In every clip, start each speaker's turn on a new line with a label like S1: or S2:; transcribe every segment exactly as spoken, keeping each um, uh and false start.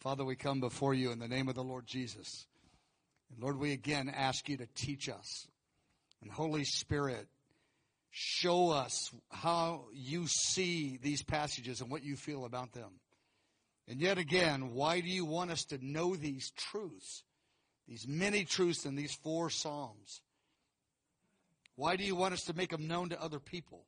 S1: Father, we come before you in the name of the Lord Jesus. And Lord, we again ask you to teach us. And Holy Spirit, show us how you see these passages and what you feel about them. And yet again, why do you want us to know these truths, these many truths in these four Psalms? Why do you want us to make them known to other people?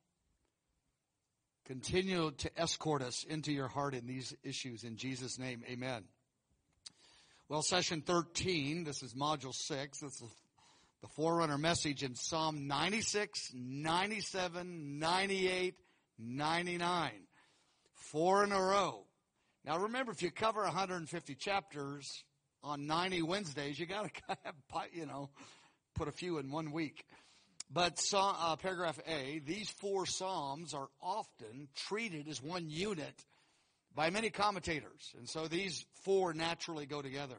S1: Continue to escort us into your heart in these issues. In Jesus' name, amen. Well, session thirteen, this is module six. This is the forerunner message in Psalm ninety-six, ninety-seven, ninety-eight, ninety-nine. Four in a row. Now remember, if you cover one hundred fifty chapters on ninety Wednesdays, you got to, you know, put a few in one week. But uh, paragraph A, these four Psalms are often treated as one unit by many commentators. And so these four naturally go together.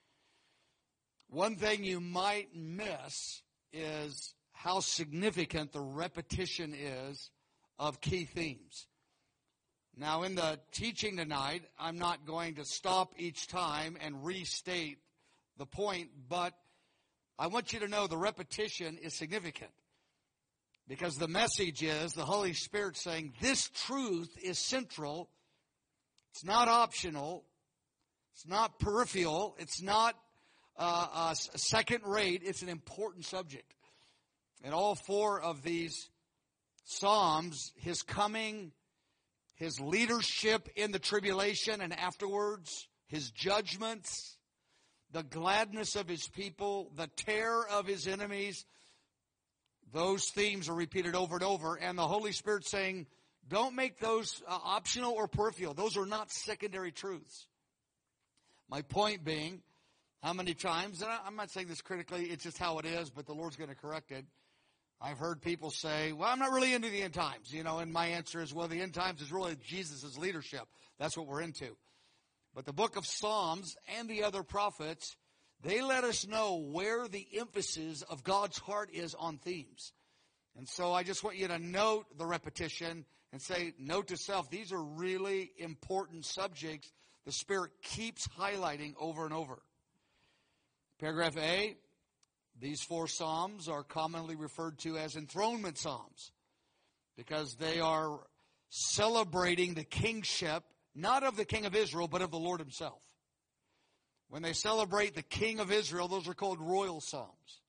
S1: One thing you might miss is how significant the repetition is of key themes. Now, in the teaching tonight, I'm not going to stop each time and restate the point, but I want you to know the repetition is significant. Because the message is the Holy Spirit saying this truth is central. It's not optional. It's not peripheral. It's not uh, uh, second rate. It's an important subject. In all four of these Psalms, his coming, his leadership in the tribulation and afterwards, his judgments, the gladness of his people, the terror of his enemies, those themes are repeated over and over. And the Holy Spirit saying, don't make those uh, optional or peripheral. Those are not secondary truths. My point being, how many times, and I, I'm not saying this critically, it's just how it is, but the Lord's going to correct it. I've heard people say, well, I'm not really into the end times. You know, and my answer is, well, the end times is really Jesus' leadership. That's what we're into. But the book of Psalms and the other prophets, they let us know where the emphasis of God's heart is on themes. And so I just want you to note the repetition and say, note to self, these are really important subjects the Spirit keeps highlighting over and over. Paragraph A, these four Psalms are commonly referred to as enthronement Psalms because they are celebrating the kingship, not of the King of Israel, but of the Lord himself. When they celebrate the King of Israel, those are called royal psalms.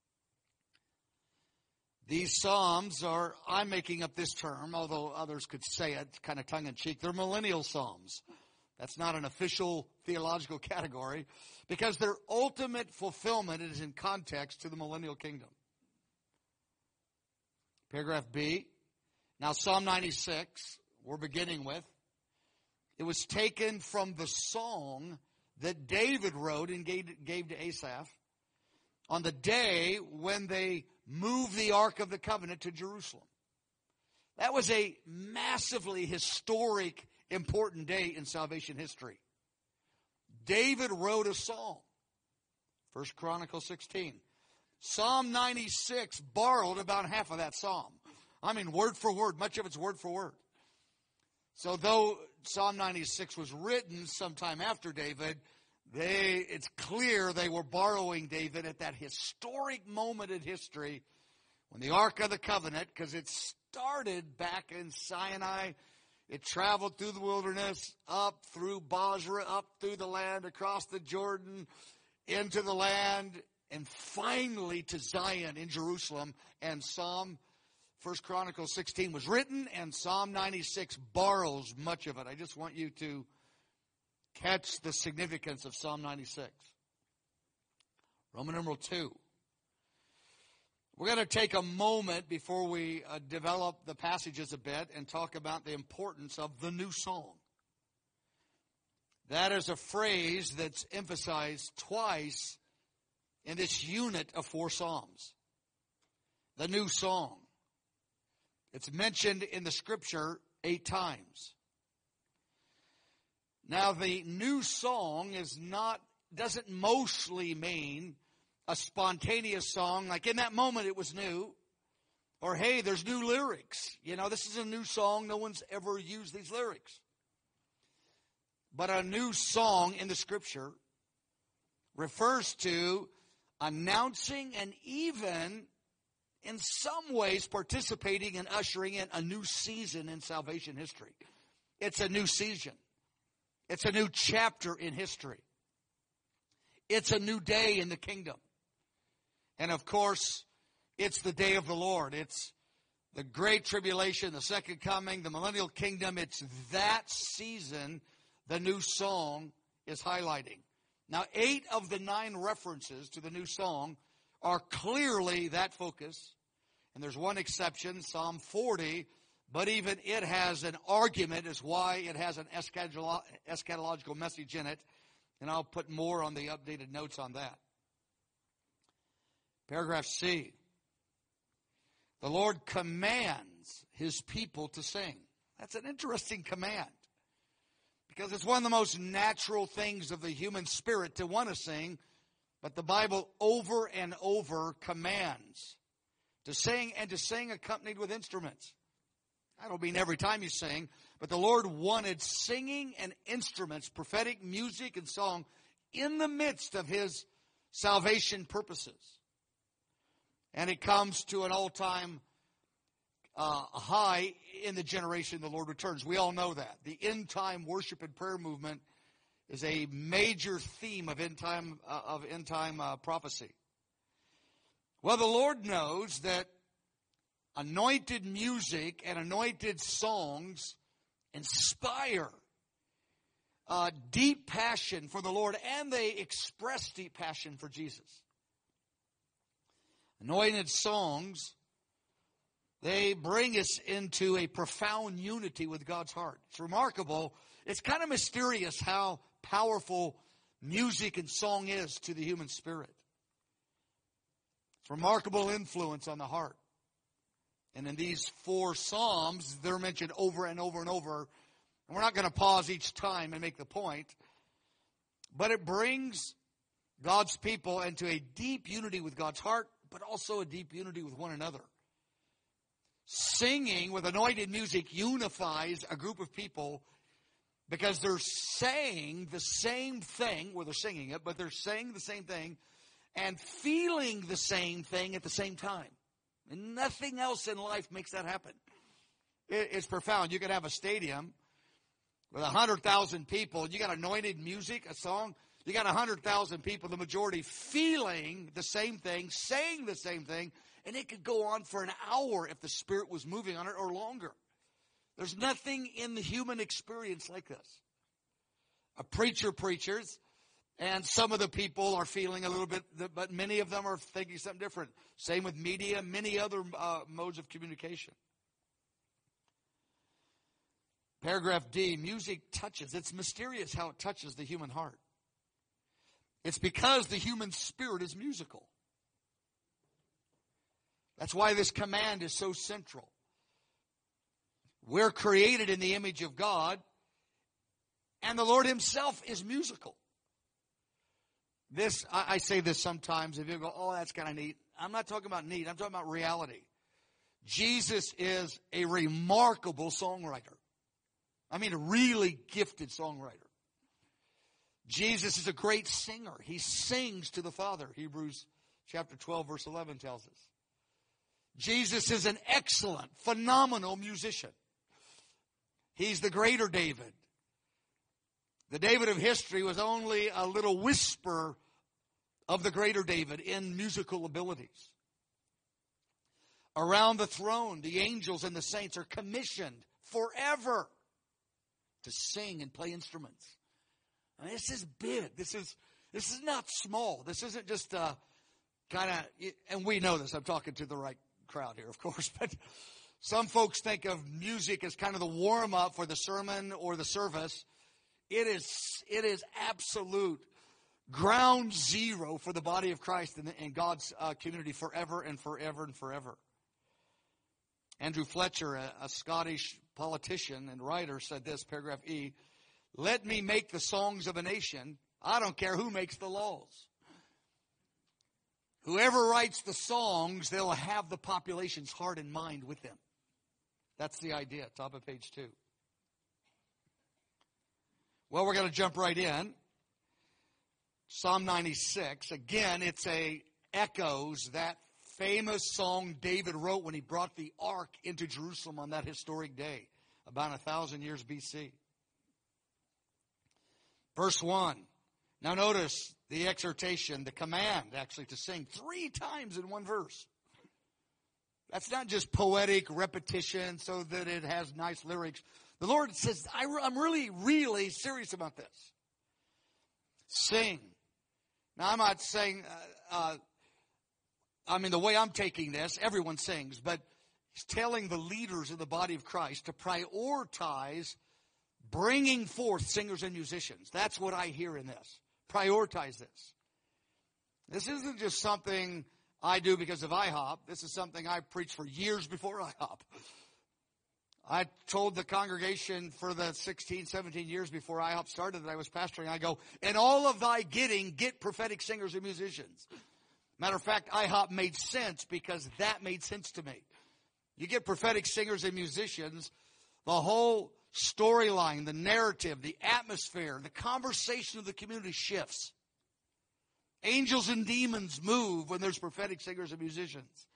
S1: These psalms are, I'm making up this term, although others could say it kind of tongue-in-cheek, they're millennial psalms. That's not an official theological category because their ultimate fulfillment is in context to the millennial kingdom. Paragraph B. Now Psalm ninety-six, we're beginning with. It was taken from the song that David wrote and gave, gave to Asaph on the day when they moved the Ark of the Covenant to Jerusalem. That was a massively historic, important day in salvation history. David wrote a psalm. First Chronicles sixteen. Psalm ninety-six borrowed about half of that psalm. I mean, word for word. Much of it's word for word. So though Psalm ninety-six was written sometime after David, they it's clear they were borrowing David at that historic moment in history when the Ark of the Covenant, because it started back in Sinai, it traveled through the wilderness, up through Basra, up through the land, across the Jordan, into the land, and finally to Zion in Jerusalem. And Psalm First Chronicles sixteen was written, and Psalm ninety-six borrows much of it. I just want you to catch the significance of Psalm ninety-six. Roman numeral two. We're going to take a moment before we uh, develop the passages a bit and talk about the importance of the new song. That is a phrase that's emphasized twice in this unit of four Psalms. The new song. It's mentioned in the scripture eight times. Now, the new song is not, doesn't mostly mean a spontaneous song, like in that moment it was new, or hey, there's new lyrics. You know, this is a new song, no one's ever used these lyrics. but a new song in the Scripture refers to announcing and even, in some ways, participating and ushering in a new season in salvation history. It's a new season. It's a new chapter in history. It's a new day in the kingdom. And of course, it's the day of the Lord. It's the great tribulation, the second coming, the millennial kingdom. It's that season the new song is highlighting. Now, eight of the nine references to the new song are clearly that focus. And there's one exception, Psalm forty, but even it has an argument as why it has an eschatolo- eschatological message in it. And I'll put more on the updated notes on that. Paragraph C. The Lord commands His people to sing. That's an interesting command, because it's one of the most natural things of the human spirit to want to sing, but the Bible over and over commands to sing, and to sing accompanied with instruments. I don't mean every time you sing, but the Lord wanted singing and instruments, prophetic music and song, in the midst of His salvation purposes. And it comes to an all-time uh, high in the generation the Lord returns. We all know that. The end-time worship and prayer movement is a major theme of end-time uh, of end-time uh, prophecy. Well, the Lord knows that anointed music and anointed songs inspire uh, deep passion for the Lord, and they express deep passion for Jesus. Anointed songs, they bring us into a profound unity with God's heart. It's remarkable. It's kind of mysterious how powerful music and song is to the human spirit. It's remarkable influence on the heart. And in these four Psalms, they're mentioned over and over and over. And we're not going to pause each time and make the point. But it brings God's people into a deep unity with God's heart, but also a deep unity with one another. Singing with anointed music unifies a group of people because they're saying the same thing, well, they're singing it, but they're saying the same thing and feeling the same thing at the same time. And nothing else in life makes that happen. It, it's profound. You could have a stadium with one hundred thousand people. You got anointed music, a song. You got one hundred thousand people, the majority, feeling the same thing, saying the same thing. And it could go on for an hour if the Spirit was moving on it, or longer. There's nothing in the human experience like this. A preacher preaches, and some of the people are feeling a little bit, but many of them are thinking something different. Same with media, many other uh, modes of communication. Paragraph D, music touches. It's mysterious how it touches the human heart. It's because the human spirit is musical. That's why this command is so central. We're created in the image of God, and the Lord Himself is musical. This, I, I say this sometimes, if you go, oh, that's kind of neat. I'm not talking about neat. I'm talking about reality. Jesus is a remarkable songwriter. I mean, a really gifted songwriter. Jesus is a great singer. He sings to the Father. Hebrews chapter twelve, verse eleven tells us. Jesus is an excellent, phenomenal musician. He's the greater David. The David of history was only a little whisper of the greater David in musical abilities. Around the throne, the angels and the saints are commissioned forever to sing and play instruments. I mean, this is big. This is this is not small. This isn't just uh, kind of, and we know this. I'm talking to the right crowd here, of course, but some folks think of music as kind of the warm-up for the sermon or the service. It is it is absolute ground zero for the body of Christ and, and God's uh, community forever and forever and forever. Andrew Fletcher, a, a Scottish politician and writer, said this, paragraph E, "Let me make the songs of a nation. I don't care who makes the laws. Whoever writes the songs, they'll have the population's heart and mind with them." That's the idea, top of page two. Well, we're going to jump right in. Psalm ninety-six. Again, it's a echoes that famous song David wrote when he brought the ark into Jerusalem on that historic day, about a thousand years B C. Verse one. Now notice the exhortation, the command actually to sing three times in one verse. That's not just poetic repetition so that it has nice lyrics. The Lord says, I, I'm really, really serious about this. Sing. Now, I'm not saying, uh, uh, I mean, the way I'm taking this, everyone sings, but he's telling the leaders of the body of Christ to prioritize bringing forth singers and musicians. That's what I hear in this. Prioritize this. This isn't just something I do because of I hop. This is something I preached for years before I hop. I told the congregation for the sixteen, seventeen years before I hop started that I was pastoring, I go, in all of thy getting, get prophetic singers and musicians. Matter of fact, I hop made sense because that made sense to me. You get prophetic singers and musicians, the whole storyline, the narrative, the atmosphere, the conversation of the community shifts. Angels and demons move when there's prophetic singers and musicians.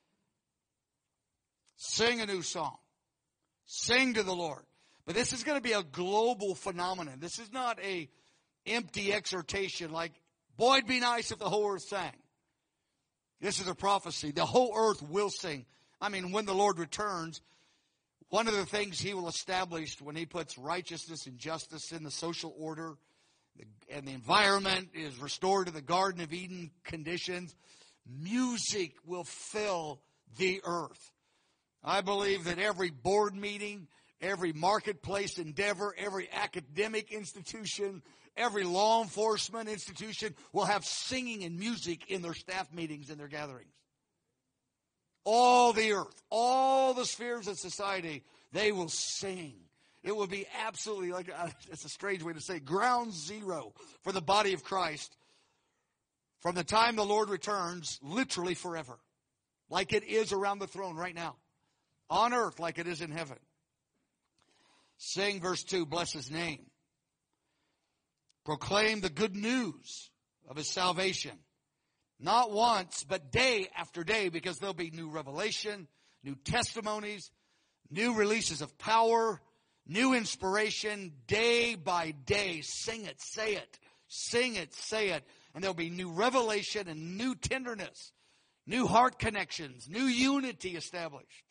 S1: Sing a new song. Sing to the Lord. But this is going to be a global phenomenon. This is not a empty exhortation like, boy, it'd be nice if the whole earth sang. This is a prophecy. The whole earth will sing. I mean, when the Lord returns, one of the things he will establish when he puts righteousness and justice in the social order, and the environment is restored to the Garden of Eden conditions, music will fill the earth. I believe that every board meeting, every marketplace endeavor, every academic institution, every law enforcement institution will have singing and music in their staff meetings and their gatherings. All the earth, all the spheres of society, they will sing. It will be absolutely, like, uh, it's a strange way to say, ground zero for the body of Christ from the time the Lord returns, literally forever. Like it is around the throne right now. On earth like it is in heaven. Sing, verse two, bless his name. Proclaim the good news of his salvation. Not once, but day after day, because there'll be new revelation, new testimonies, new releases of power, new inspiration, day by day. Sing it, say it, sing it, say it. And there'll be new revelation and new tenderness, new heart connections, new unity established.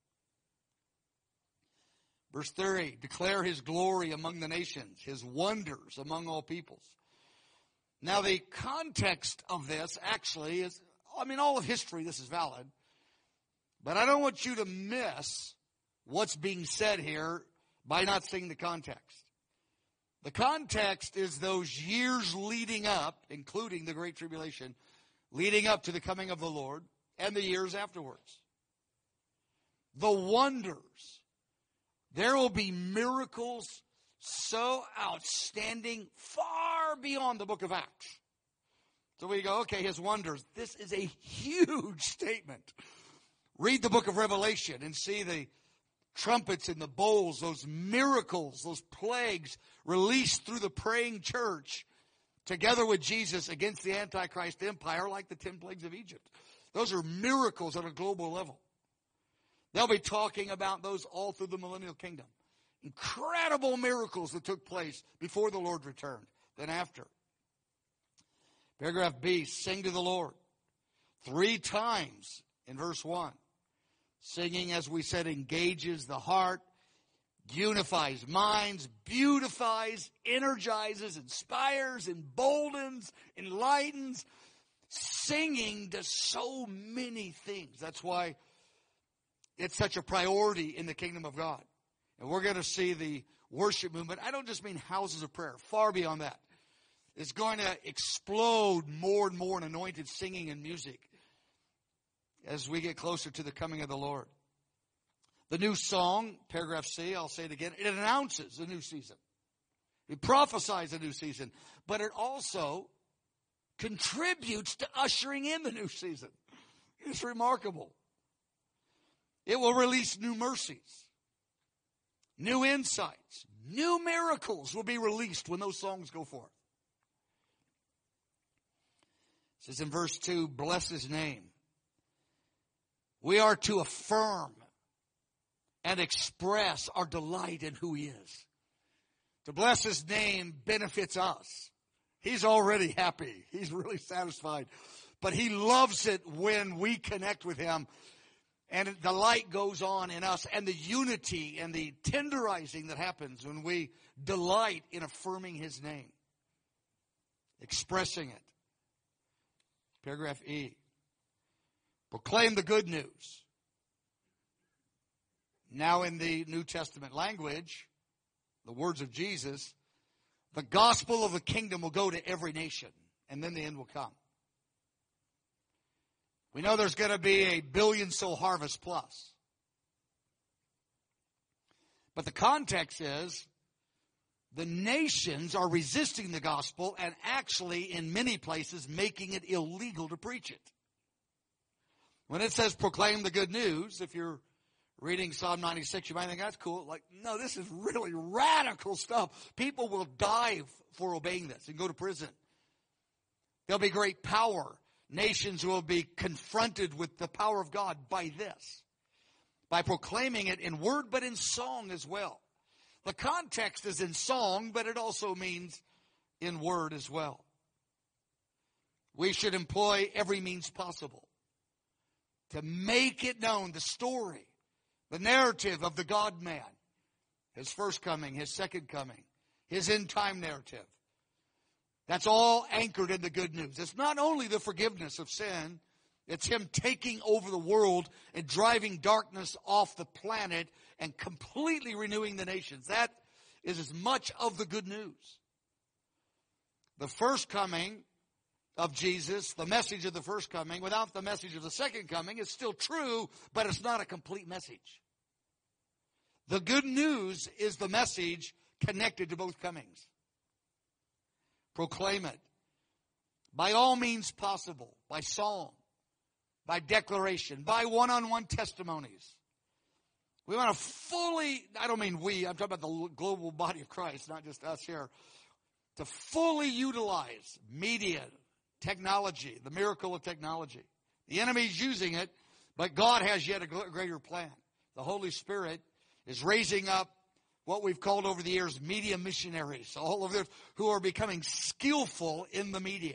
S1: Verse three, declare his glory among the nations, his wonders among all peoples. Now the context of this actually is, I mean, all of history, this is valid. But I don't want you to miss what's being said here by not seeing the context. The context is those years leading up, including the Great Tribulation, leading up to the coming of the Lord, and the years afterwards. The wonders. There will be miracles so outstanding, far beyond the book of Acts. So we go, okay, his wonders. This is a huge statement. Read the book of Revelation and see the trumpets and the bowls, those miracles, those plagues released through the praying church together with Jesus against the Antichrist empire, like the ten plagues of Egypt. Those are miracles at a global level. They'll be talking about those all through the millennial kingdom. Incredible miracles that took place before the Lord returned, then after. Paragraph B, sing to the Lord. Three times in verse one. Singing, as we said, engages the heart, unifies minds, beautifies, energizes, inspires, emboldens, enlightens. Singing does so many things. That's why it's such a priority in the kingdom of God. And we're going to see the worship movement. I don't just mean houses of prayer. Far beyond that. It's going to explode more and more in anointed singing and music as we get closer to the coming of the Lord. The new song, paragraph C, I'll say it again, it announces a new season. It prophesies a new season. But it also contributes to ushering in the new season. It's remarkable. It will release new mercies, new insights, New miracles will be released when those songs go forth. It says in verse two, bless his name. We are to affirm and express our delight in who he is. To bless his name benefits us. He's already happy. He's really satisfied. But he loves it when we connect with him and the light goes on in us and the unity and the tenderizing that happens when we delight in affirming his name, expressing it. Paragraph E. Proclaim the good news. Now in the New Testament language, the words of Jesus, the gospel of the kingdom will go to every nation, and then the end will come. We know there's going to be a billion soul harvest plus. But the context is the nations are resisting the gospel and actually in many places making it illegal to preach it. When it says proclaim the good news, if you're reading Psalm ninety-six, you might think that's cool. Like, no, this is really radical stuff. People will die for obeying this and go to prison. There'll be great power. Nations will be confronted with the power of God by this, by proclaiming it in word but in song as well. The context is in song, but it also means in word as well. We should employ every means possible to make it known, the story, the narrative of the God-man, his first coming, his second coming, his end-time narrative. That's all anchored in the good news. It's not only the forgiveness of sin, it's him taking over the world and driving darkness off the planet and completely renewing the nations. That is as much of the good news. The first coming of Jesus, the message of the first coming, without the message of the second coming, is still true, but it's not a complete message. The good news is the message connected to both comings. Proclaim it. By all means possible. By song. By declaration. By one-on-one testimonies. We want to fully, I don't mean we, I'm talking about the global body of Christ, not just us here, to fully utilize media, technology, the miracle of technology. The enemy's using it, but God has yet a greater plan. The Holy Spirit is raising up what we've called over the years media missionaries, all of them who are becoming skillful in the media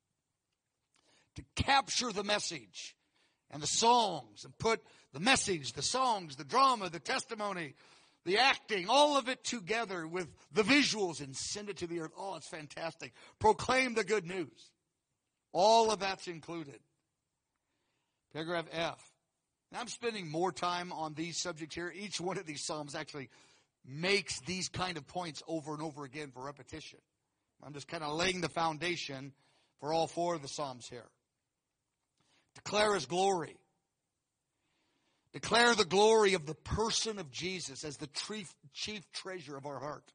S1: to capture the message and the songs and put the message, the songs, the drama, the testimony, the acting, all of it together with the visuals and send it to the earth. Oh, it's fantastic. Proclaim the good news. All of that's included. Paragraph F. Now I'm spending more time on these subjects here. Each one of these Psalms actually makes these kind of points over and over again for repetition. I'm just kind of laying the foundation for all four of the Psalms here. Declare his glory. Declare the glory of the person of Jesus as the chief, chief treasure of our heart.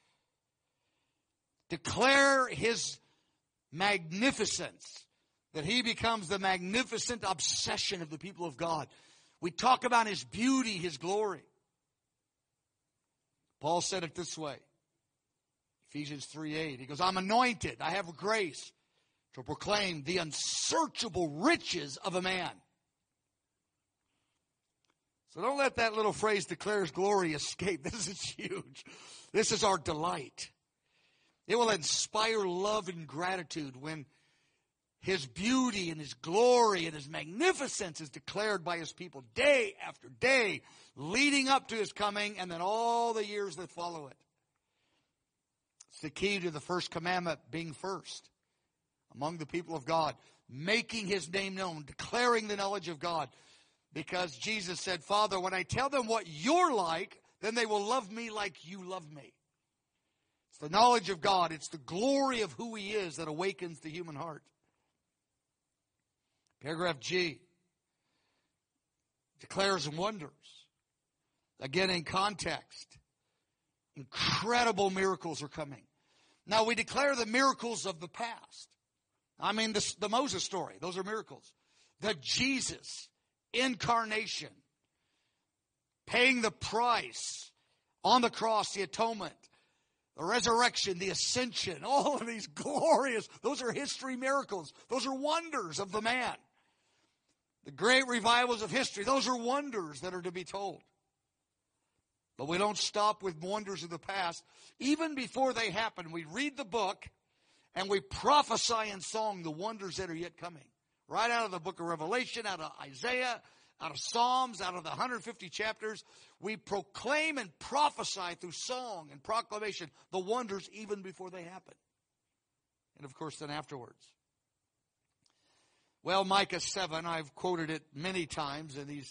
S1: Declare his magnificence, that he becomes the magnificent obsession of the people of God. We talk about his beauty, his glory. Paul said it this way, Ephesians three eight. He goes, I'm anointed, I have grace to proclaim the unsearchable riches of a man. So don't let that little phrase, declare his glory, escape. This is huge. This is our delight. It will inspire love and gratitude when his beauty and his glory and his magnificence is declared by his people day after day, leading up to his coming and then all the years that follow it. It's the key to the first commandment being first among the people of God, making his name known, declaring the knowledge of God. Because Jesus said, Father, when I tell them what you're like, then they will love me like you love me. It's the knowledge of God. It's the glory of who he is that awakens the human heart. Paragraph G declares wonders. Again, in context, incredible miracles are coming. Now, we declare the miracles of the past. I mean, the, the Moses story, those are miracles. The Jesus incarnation, paying the price On the cross, the atonement, the resurrection, the ascension, all of these glorious, those are history miracles. Those are wonders of the man. The great revivals of history, those are wonders that are to be told. But we don't stop with wonders of the past. Even before they happen, we read the book and we prophesy in song the wonders that are yet coming. Right out of the book of Revelation, out of Isaiah, out of Psalms, out of the one hundred fifty chapters, we proclaim and prophesy through song and proclamation the wonders even before they happen. And of course then afterwards. Well, Micah seven, I've quoted it many times, and he's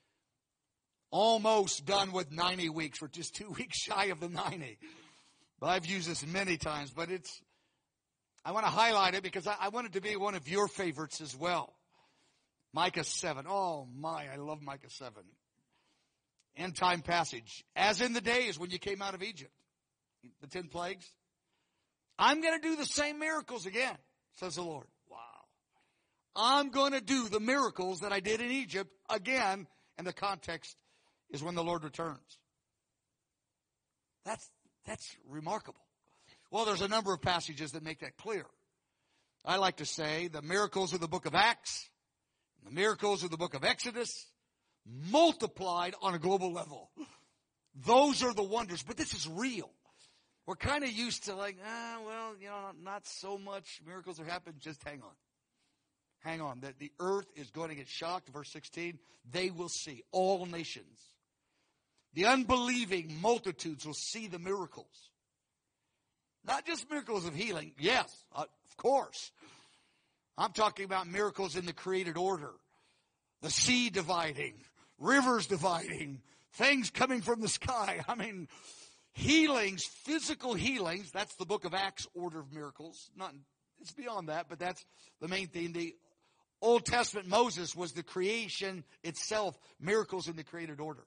S1: almost done with ninety weeks. We're just two weeks shy of the ninety. But I've used this many times, but it's, I want to highlight it because I, I want it to be one of your favorites as well. Micah seven. Oh my, I love Micah seven. End time passage. As in the days when you came out of Egypt, the ten plagues, I'm going to do the same miracles again, says the Lord. Wow. I'm going to do the miracles that I did in Egypt again, and the context is when the Lord returns. That's, that's remarkable. Well, there's a number of passages that make that clear. I like to say the miracles of the book of Acts, the miracles of the book of Exodus, multiplied on a global level. Those are the wonders, but this is real. We're kind of used to like, ah, well, you know, not so much miracles are happening. Just hang on. Hang on. That the earth is going to get shocked. Verse sixteen, they will see, all nations. The unbelieving multitudes will see the miracles. Not just miracles of healing. Yes, uh, of course. I'm talking about miracles in the created order. The sea dividing, rivers dividing, things coming from the sky. I mean, healings, physical healings. That's the book of Acts order of miracles. Not, it's beyond that, but that's the main theme. The Old Testament Moses was the creation itself, miracles in the created order.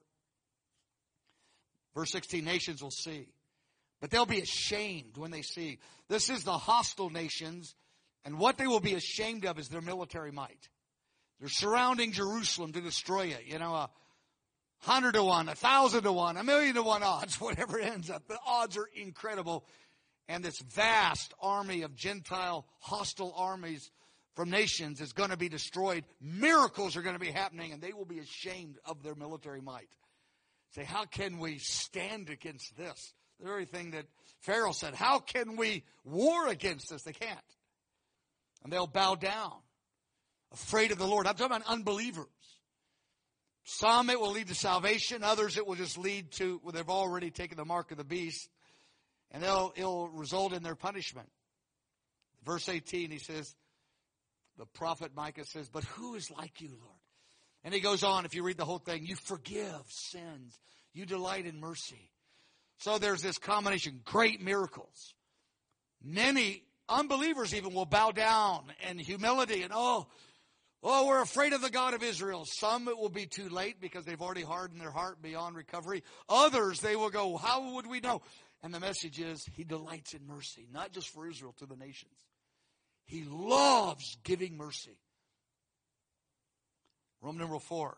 S1: Verse sixteen, nations will see. But they'll be ashamed when they see. This is the hostile nations, and what they will be ashamed of is their military might. They're surrounding Jerusalem to destroy it. You know, a hundred to one, a thousand to one, a million to one odds, whatever it ends up. The odds are incredible. And this vast army of Gentile hostile armies from nations is going to be destroyed. Miracles are going to be happening, and they will be ashamed of their military might. Say, how can we stand against this? The very thing that Pharaoh said, how can we war against this? They can't. And they'll bow down, afraid of the Lord. I'm talking about unbelievers. Some it will lead to salvation. Others it will just lead to, well, they've already taken the mark of the beast. And they'll, it'll result in their punishment. Verse eighteen, he says, the prophet Micah says, but who is like you, Lord? And he goes on, if you read the whole thing, you forgive sins. You delight in mercy. So there's this combination, great miracles. Many unbelievers even will bow down in humility and, oh, oh, we're afraid of the God of Israel. Some it will be too late because they've already hardened their heart beyond recovery. Others, they will go, how would we know? And the message is, he delights in mercy, not just for Israel, to the nations. He loves giving mercy. Roman numeral four.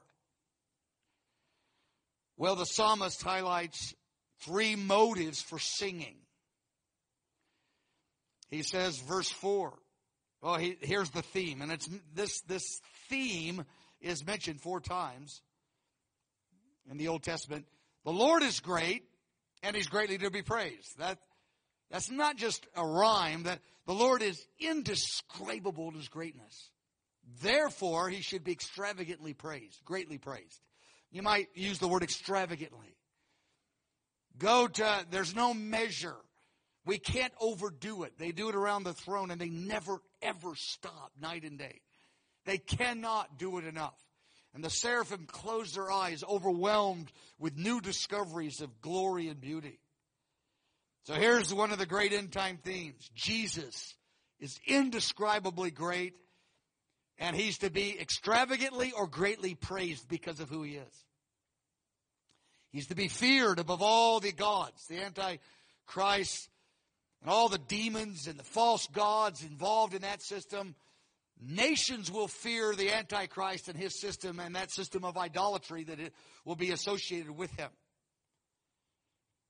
S1: Well, the psalmist highlights three motives for singing. He says, verse four. Well, he, here's the theme, and it's this this theme is mentioned four times in the Old Testament. The Lord is great, and he's greatly to be praised. That that's not just a rhyme. That the Lord is indescribable in his greatness. Therefore, he should be extravagantly praised, greatly praised. You might use the word extravagantly. Go to, there's no measure. We can't overdo it. They do it around the throne, and they never, ever stop night and day. They cannot do it enough. And the seraphim close their eyes, overwhelmed with new discoveries of glory and beauty. So here's one of the great end time themes. Jesus is indescribably great, and he's to be extravagantly or greatly praised because of who he is. He's to be feared above all the gods, the Antichrist, and all the demons and the false gods involved in that system. Nations will fear the Antichrist and his system and that system of idolatry that it will be associated with him.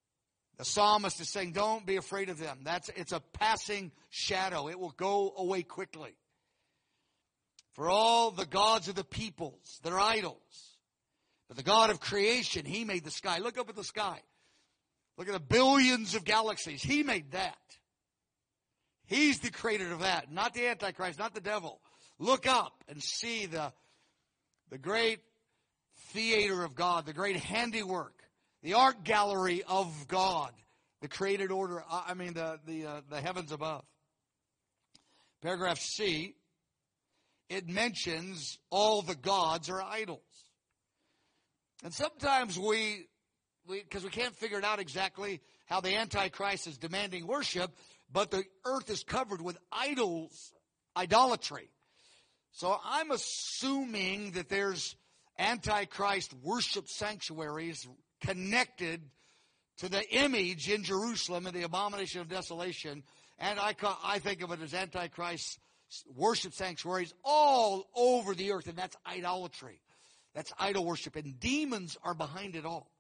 S1: The psalmist is saying, don't be afraid of them. That's, it's a passing shadow. It will go away quickly. For all the gods of the peoples, they're idols. But the God of creation, He made the sky. Look up at the sky. Look at the billions of galaxies. He made that. He's the creator of that, not the Antichrist, not the devil. Look up and see the, the great theater of God, the great handiwork, the art gallery of God, the created order, I mean the, the, uh, the heavens above. Paragraph C, it mentions all the gods are idols. And sometimes we, we, because we can't figure it out exactly how the Antichrist is demanding worship, but the earth is covered with idols, idolatry. So I'm assuming that there's Antichrist worship sanctuaries connected to the image in Jerusalem and the abomination of desolation. And I, I think of it as Antichrist worship sanctuaries all over the earth. And that's idolatry. That's idol worship. And demons are behind it all.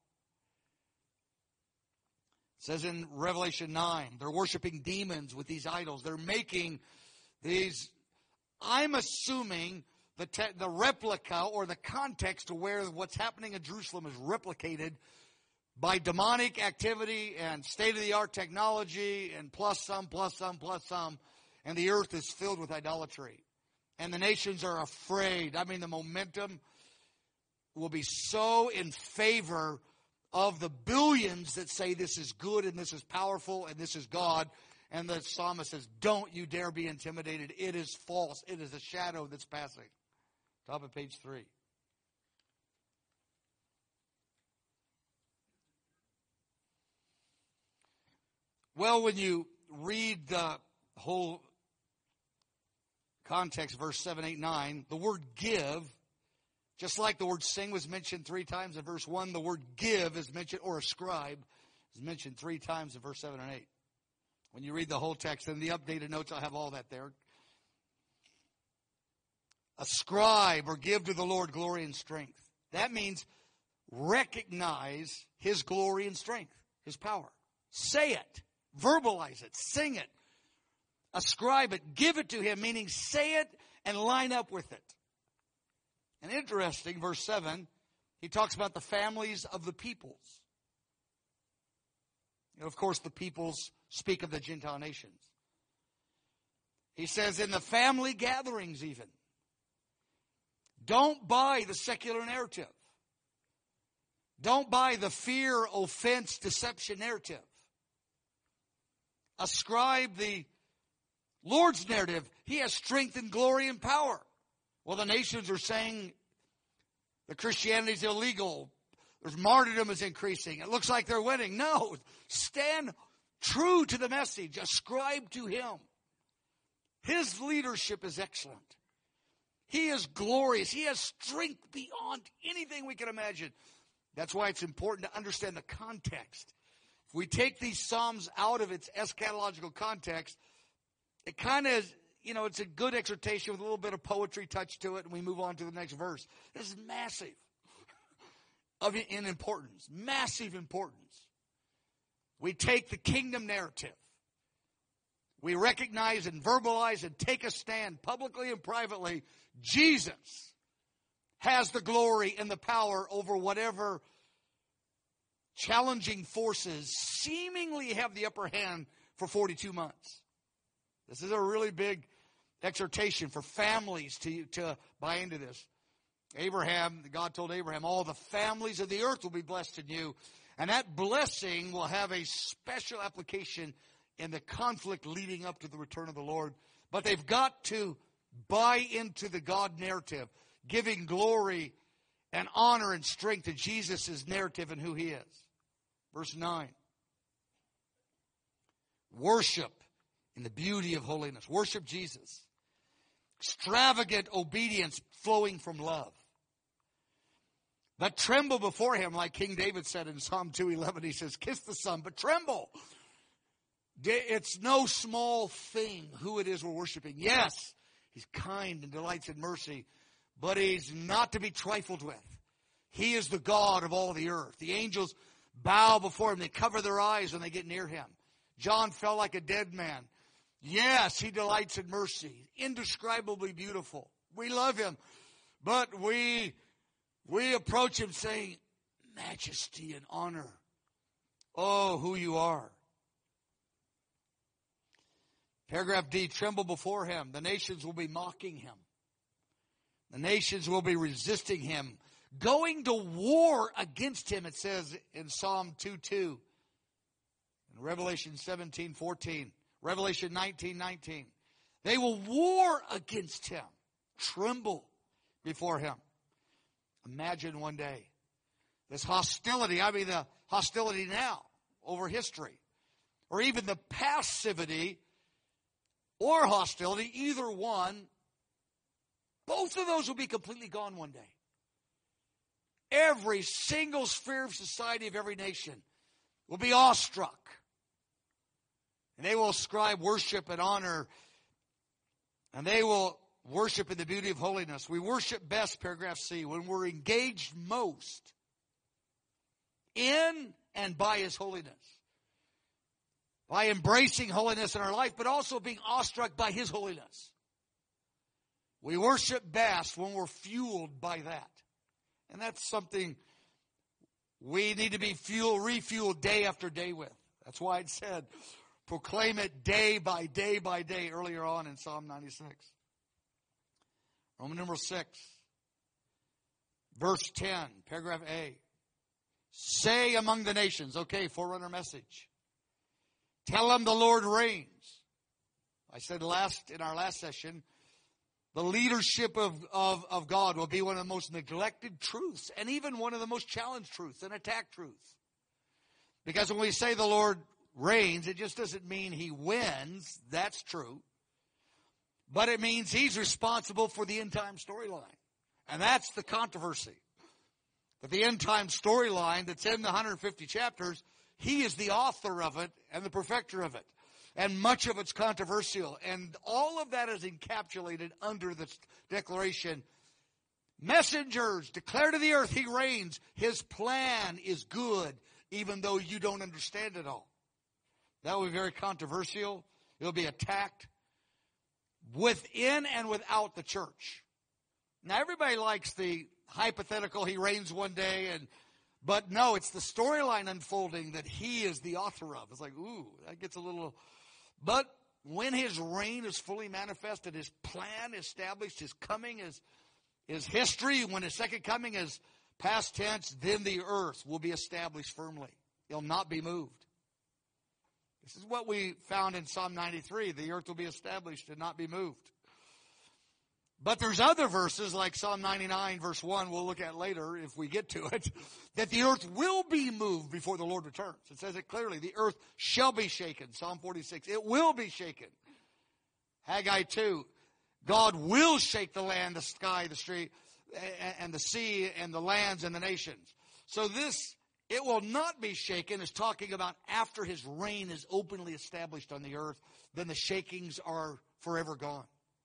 S1: It says in Revelation nine, they're worshiping demons with these idols. They're making these, I'm assuming the te- the replica or the context to where what's happening in Jerusalem is replicated by demonic activity and state-of-the-art technology and plus some, plus some, plus some. And the earth is filled with idolatry. And the nations are afraid. I mean, the momentum will be so in favor of the billions that say this is good and this is powerful and this is God. And the psalmist says, don't you dare be intimidated. It is false. It is a shadow that's passing. Top of page three. Well, when you read the whole context, verse seven, eight, nine, the word give, just like the word sing was mentioned three times in verse one, the word give is mentioned, or ascribe, is mentioned three times in verse seven and eight. When you read the whole text, in the updated notes, I'll have all that there. Ascribe or give to the Lord glory and strength. That means recognize His glory and strength, His power. Say it. Verbalize it. Sing it. Ascribe it. Give it to Him, meaning say it and line up with it. And interesting, verse seven, he talks about the families of the peoples. And of course, the peoples speak of the Gentile nations. He says, in the family gatherings even, don't buy the secular narrative. Don't buy the fear, offense, deception narrative. Ascribe the Lord's narrative. He has strength and glory and power. Well, the nations are saying the Christianity is illegal. There's martyrdom is increasing. It looks like they're winning. No, stand true to the message. Ascribe to Him. His leadership is excellent. He is glorious. He has strength beyond anything we can imagine. That's why it's important to understand the context. If we take these Psalms out of its eschatological context, it kind of, you know, it's a good exhortation with a little bit of poetry touch to it, and we move on to the next verse. This is massive of in importance, massive importance. We take the kingdom narrative. We recognize and verbalize and take a stand publicly and privately. Jesus has the glory and the power over whatever challenging forces seemingly have the upper hand for forty-two months. This is a really big exhortation for families to, to buy into this. Abraham, God told Abraham, all the families of the earth will be blessed in you. And that blessing will have a special application in the conflict leading up to the return of the Lord. But they've got to buy into the God narrative, giving glory and honor and strength to Jesus' narrative and who He is. Verse nine. Worship in the beauty of holiness. Worship Jesus. Extravagant obedience flowing from love. But tremble before Him, like King David said in Psalm two eleven. He says, kiss the Son, but tremble. It's no small thing who it is we're worshiping. Yes, He's kind and delights in mercy, but He's not to be trifled with. He is the God of all the earth. The angels bow before him. They cover their eyes when they get near him. John fell like a dead man. Yes, he delights in mercy. Indescribably beautiful. We love him. But we, we approach him saying, majesty and honor. Oh, who you are. Paragraph D, tremble before him. The nations will be mocking him. The nations will be resisting him. Going to war against him, it says in Psalm two two. In Revelation seventeen fourteen. Revelation nineteen nineteen. They will war against him. Tremble before him. Imagine one day. This hostility, I mean the hostility now over history. Or even the passivity or hostility, either one. Both of those will be completely gone one day. Every single sphere of society of every nation will be awestruck. And they will ascribe worship and honor. And they will worship in the beauty of holiness. We worship best, paragraph C, when we're engaged most in and by his holiness. By embracing holiness in our life, but also being awestruck by his holiness. We worship best when we're fueled by that. And that's something we need to be fuel, refueled day after day with. That's why it said, proclaim it day by day by day earlier on in Psalm ninety-six. Roman number six, verse ten, paragraph A. Say among the nations, okay, forerunner message. Tell them the Lord reigns. I said last in our last session, the leadership of, of, of God will be one of the most neglected truths and even one of the most challenged truths and attacked truths. Because when we say the Lord reigns, it just doesn't mean he wins. That's true. But it means he's responsible for the end time storyline. And that's the controversy. That the end time storyline that's in the one hundred fifty chapters, he is the author of it and the perfecter of it. And much of it's controversial. And all of that is encapsulated under the declaration. Messengers, declare to the earth he reigns. His plan is good, even though you don't understand it all. That will be very controversial. It will be attacked within and without the church. Now, everybody likes the hypothetical, he reigns one day, and but no, it's the storyline unfolding that he is the author of. It's like, ooh, that gets a little... But when his reign is fully manifested, his plan established, his coming is, is history. When his second coming is past tense, then the earth will be established firmly. It'll not be moved. This is what we found in Psalm ninety-three. The earth will be established and not be moved. But there's other verses like Psalm ninety-nine verse one we'll look at later if we get to it, that the earth will be moved before the Lord returns. It says it clearly. The earth shall be shaken. Psalm forty-six. It will be shaken. Haggai two. God will shake the land, the sky, the street, and the sea, and the lands, and the nations. So this, it will not be shaken, is talking about after his reign is openly established on the earth, then the shakings are forever gone.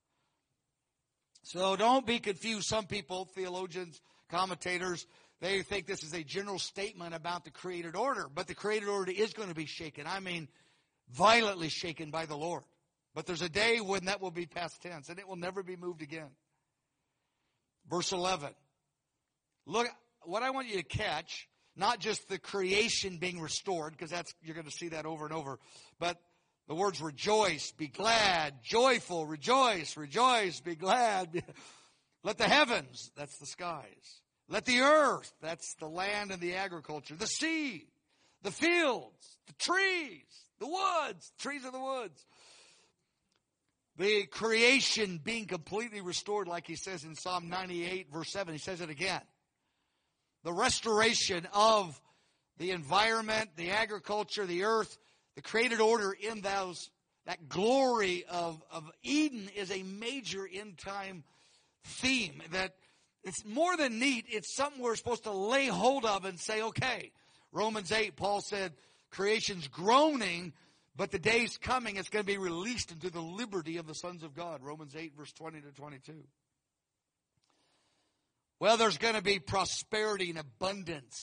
S1: So don't be confused. Some people, theologians, commentators, they think this is a general statement about the created order. But the created order is going to be shaken. I mean, violently shaken by the Lord. But there's a day when that will be past tense, and it will never be moved again. Verse eleven. Look, what I want you to catch, not just the creation being restored, because that's you're going to see that over and over, but the words rejoice, be glad, joyful, rejoice, rejoice, be glad. Let the heavens, that's the skies. Let the earth, that's the land and the agriculture. The sea, the fields, the trees, the woods, trees of the woods. The creation being completely restored, like he says in Psalm ninety-eight, verse seven. He says it again. The restoration of the environment, the agriculture, the earth, the created order in those, that glory of, of Eden is a major end time theme that it's more than neat. It's something we're supposed to lay hold of and say, okay, Romans eight, Paul said, creation's groaning, but the day's coming, it's going to be released into the liberty of the sons of God. Romans eight, verse twenty to twenty-two. Well, there's going to be prosperity and abundance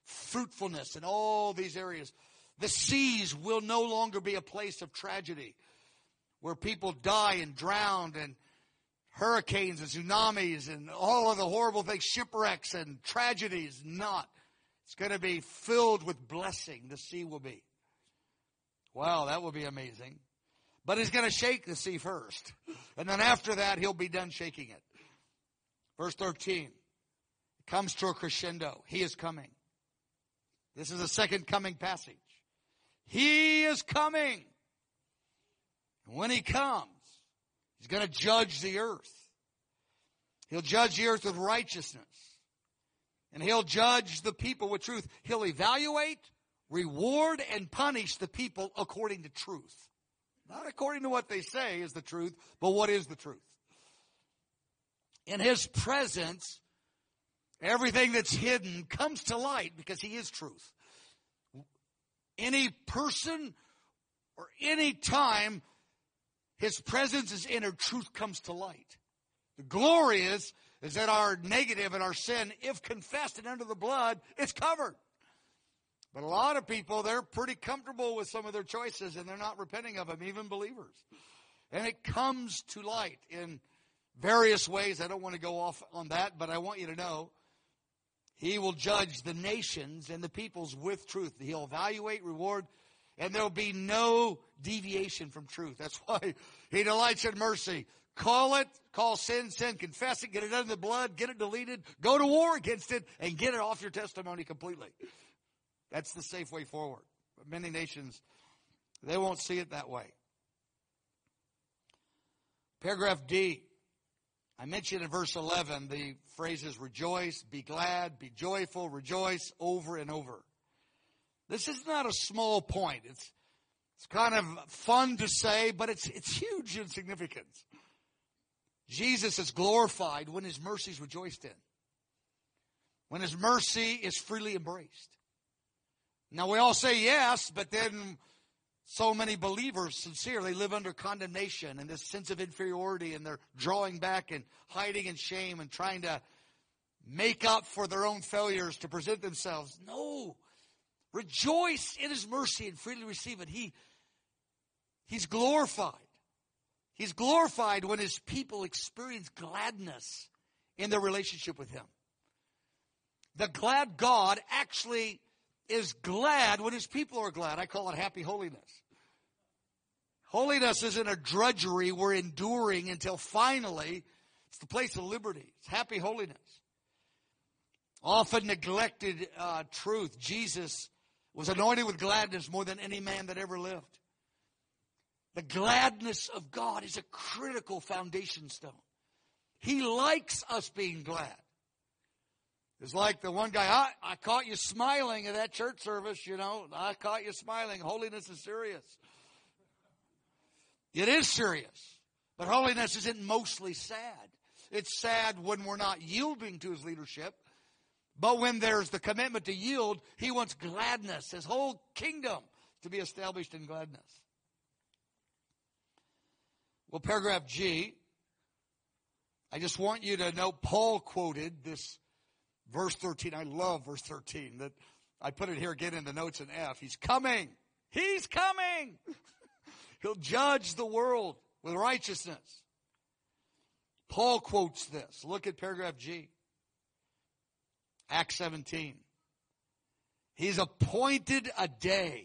S1: fruitfulness in all these areas. The seas will no longer be a place of tragedy where people die and drown, and hurricanes and tsunamis and all of the horrible things, shipwrecks and tragedies. Not. It's going to be filled with blessing. The sea will be. Wow, that will be amazing. But he's going to shake the sea first. And then after that, he'll be done shaking it. Verse thirteen. It comes to a crescendo. He is coming. This is a second coming passage. He is coming. And when he comes, he's going to judge the earth. He'll judge the earth with righteousness. And he'll judge the people with truth. He'll evaluate, reward, and punish the people according to truth. Not according to what they say is the truth, but what is the truth. In his presence, everything that's hidden comes to light because he is truth. Any person or any time his presence is entered, truth comes to light. The glory is, is that our negative and our sin, if confessed and under the blood, it's covered. But a lot of people, they're pretty comfortable with some of their choices and they're not repenting of them, even believers. And it comes to light in various ways. I don't want to go off on that, but I want you to know he will judge the nations and the peoples with truth. He'll evaluate, reward, and there'll be no deviation from truth. That's why he delights in mercy. Call it, call sin, sin, confess it, get it under the blood, get it deleted, go to war against it, and get it off your testimony completely. That's the safe way forward. But many nations, they won't see it that way. Paragraph D. I mentioned in verse eleven the phrases rejoice, be glad, be joyful, rejoice, over and over. This is not a small point. It's it's kind of fun to say, but it's it's huge in significance. Jesus is glorified when his mercy is rejoiced in. When his mercy is freely embraced. Now we all say yes, but then so many believers sincerely live under condemnation and this sense of inferiority, and they're drawing back and hiding in shame and trying to make up for their own failures to present themselves. No. Rejoice in his mercy and freely receive it. He, he's glorified. He's glorified when his people experience gladness in their relationship with him. The glad God actually is glad when his people are glad. I call it happy holiness. Holiness isn't a drudgery we're enduring until finally it's the place of liberty. It's happy holiness. Often neglected uh, truth. Jesus was anointed with gladness more than any man that ever lived. The gladness of God is a critical foundation stone. He likes us being glad. It's like the one guy, I, I caught you smiling at that church service, you know. I caught you smiling. Holiness is serious. It is serious. But holiness isn't mostly sad. It's sad when we're not yielding to his leadership. But when there's the commitment to yield, he wants gladness, his whole kingdom to be established in gladness. Well, paragraph G, I just want you to know Paul quoted this verse thirteen. I love verse thirteen. That I put it here again in the notes in F. He's coming. He's coming. He'll judge the world with righteousness. Paul quotes this. Look at paragraph G. Acts seventeen. He's appointed a day.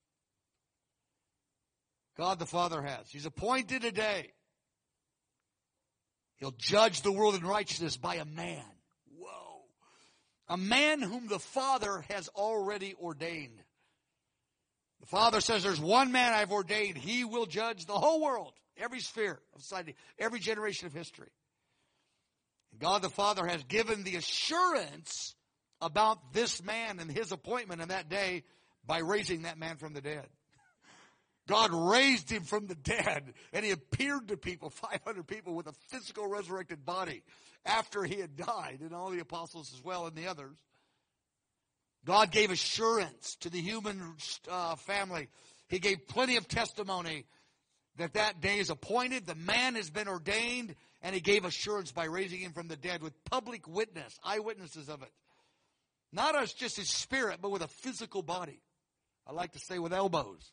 S1: God the Father has. He's appointed a day. He'll judge the world in righteousness by a man. Whoa. A man whom the Father has already ordained. The Father says there's one man I've ordained. He will judge the whole world, every sphere of society, every generation of history. God the Father has given the assurance about this man and his appointment in that day by raising that man from the dead. God raised him from the dead, and he appeared to people, five hundred people, with a physical resurrected body after he had died, and all the apostles as well and the others. God gave assurance to the human uh, family. He gave plenty of testimony that that day is appointed. The man has been ordained, and he gave assurance by raising him from the dead with public witness, eyewitnesses of it. Not as just his spirit, but with a physical body. I like to say with elbows.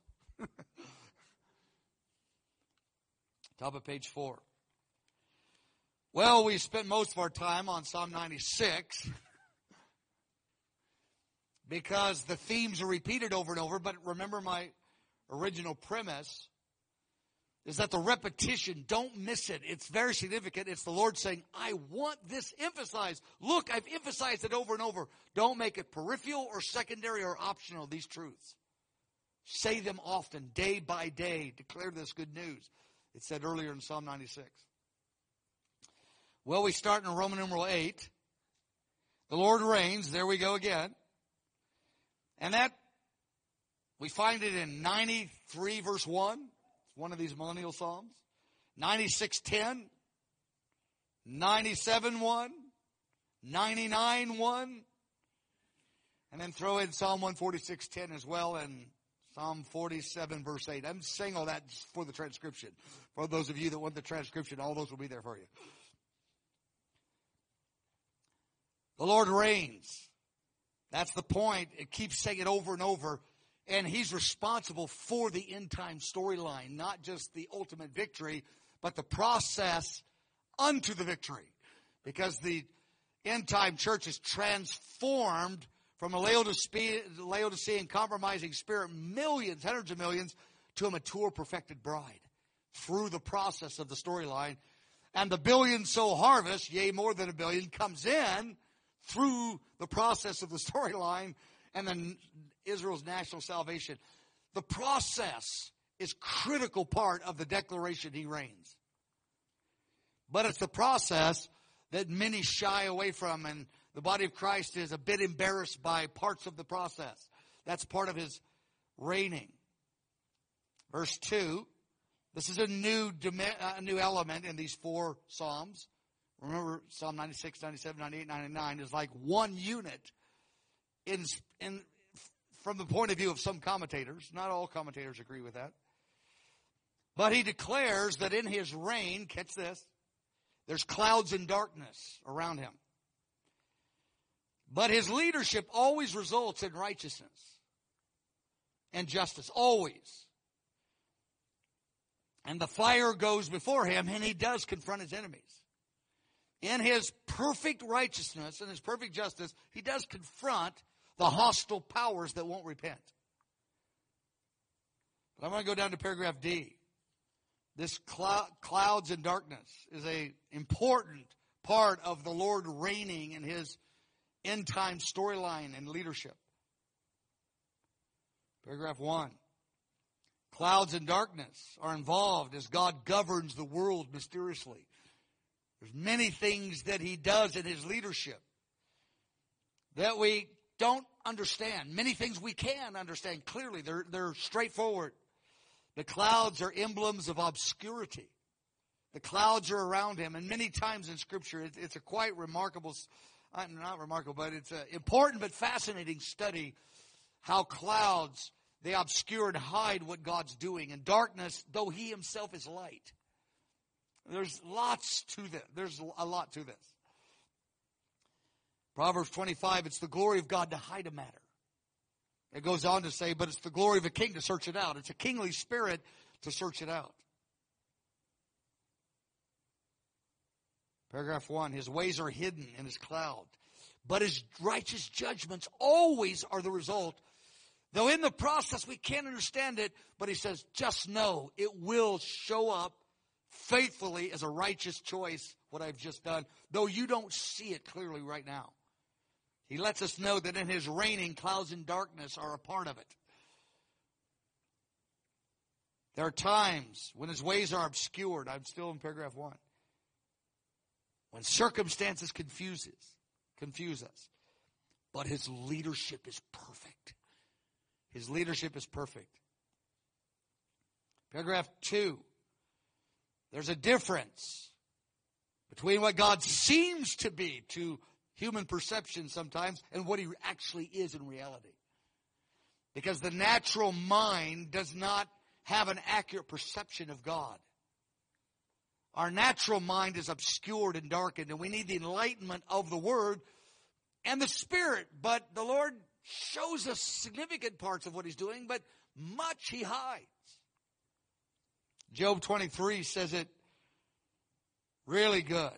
S1: Top of page four. Well, we spent most of our time on Psalm ninety-six because the themes are repeated over and over. But remember, my original premise is that the repetition, don't miss it. It's very significant. It's the Lord saying, I want this emphasized. Look, I've emphasized it over and over. Don't make it peripheral or secondary or optional, these truths. Say them often, day by day. Declare this good news. It said earlier in Psalm ninety-six. Well, we start in Roman numeral eight. The Lord reigns. There we go again. And that, we find it in ninety-three verse one. It's one of these millennial psalms. ninety-six ten. ninety-seven one. ninety-nine one. And then throw in Psalm one forty-six ten as well, and Psalm forty-seven verse eight. I'm saying all that for the transcription. For those of you that want the transcription, all those will be there for you. The Lord reigns. That's the point. It keeps saying it over and over. And He's responsible for the end time storyline, not just the ultimate victory, but the process unto the victory. Because the end time church is transformed from a Laodicean compromising spirit, millions, hundreds of millions, to a mature, perfected bride through the process of the storyline. And the billion soul harvest, yea, more than a billion, comes in through the process of the storyline and then Israel's national salvation. The process is a critical part of the declaration He reigns. But it's the process that many shy away from, and the body of Christ is a bit embarrassed by parts of the process. That's part of His reigning. Verse two, this is a new, a new element in these four Psalms. Remember, Psalm ninety-six, ninety-seven, ninety-eight, ninety-nine is like one unit in, in, from the point of view of some commentators. Not all commentators agree with that. But he declares that in His reign, catch this, there's clouds and darkness around Him. But His leadership always results in righteousness and justice, always. And the fire goes before Him, and He does confront His enemies. In His perfect righteousness and His perfect justice, He does confront the hostile powers that won't repent. But I'm going to go down to paragraph D. This clou- clouds and darkness is an important part of the Lord reigning in His end time storyline and leadership. Paragraph one. Clouds and darkness are involved as God governs the world mysteriously. There's many things that He does in His leadership that we don't understand. Many things we can understand clearly. They're, they're straightforward. The clouds are emblems of obscurity. The clouds are around Him. And many times in Scripture, it's, it's a quite remarkable, not remarkable, but it's an important but fascinating study how clouds, they obscure and hide what God's doing. And darkness, though He Himself is light. There's lots to this. There's a lot to this. Proverbs twenty-five, it's the glory of God to hide a matter. It goes on to say, but it's the glory of a king to search it out. It's a kingly spirit to search it out. Paragraph one, His ways are hidden in His cloud, but His righteous judgments always are the result. Though in the process we can't understand it, but He says, just know it will show up faithfully as a righteous choice, what I've just done, though you don't see it clearly right now. He lets us know that in His reigning, clouds and darkness are a part of it. There are times when His ways are obscured. I'm still in paragraph one. When circumstances confuses, confuse us. But His leadership is perfect. His leadership is perfect. Paragraph two. There's a difference between what God seems to be to human perception sometimes and what He actually is in reality. Because the natural mind does not have an accurate perception of God. Our natural mind is obscured and darkened, and we need the enlightenment of the Word and the Spirit. But the Lord shows us significant parts of what he's doing, but much he hides. Job twenty-three says it really good.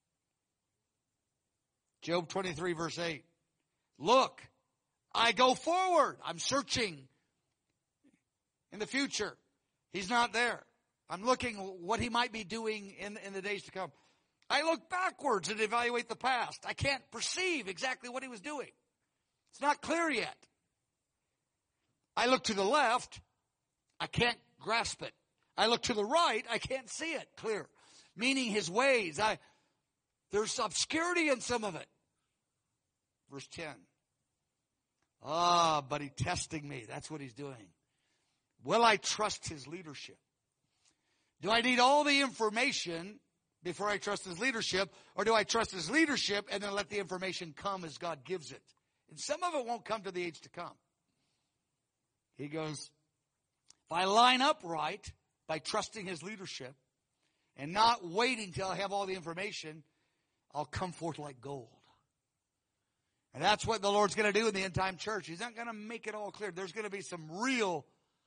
S1: Job twenty-three verse eight. Look, I go forward. I'm searching in the future. He's not there. I'm looking what he might be doing in, in the days to come. I look backwards and evaluate the past. I can't perceive exactly what he was doing. It's not clear yet. I look to the left. I can't grasp it. I look to the right. I can't see it clear. Meaning his ways. I, there's obscurity in some of it. Verse ten. Ah, but he's testing me. That's what he's doing. Will I trust his leadership? Do I need all the information before I trust his leadership? Or do I trust his leadership and then let the information come as God gives it? And some of it won't come to the age to come. He goes, if I line up right by trusting his leadership and not waiting till I have all the information, I'll come forth like gold. And that's what the Lord's going to do in the end time church. He's not going to make it all clear. There's going to be some real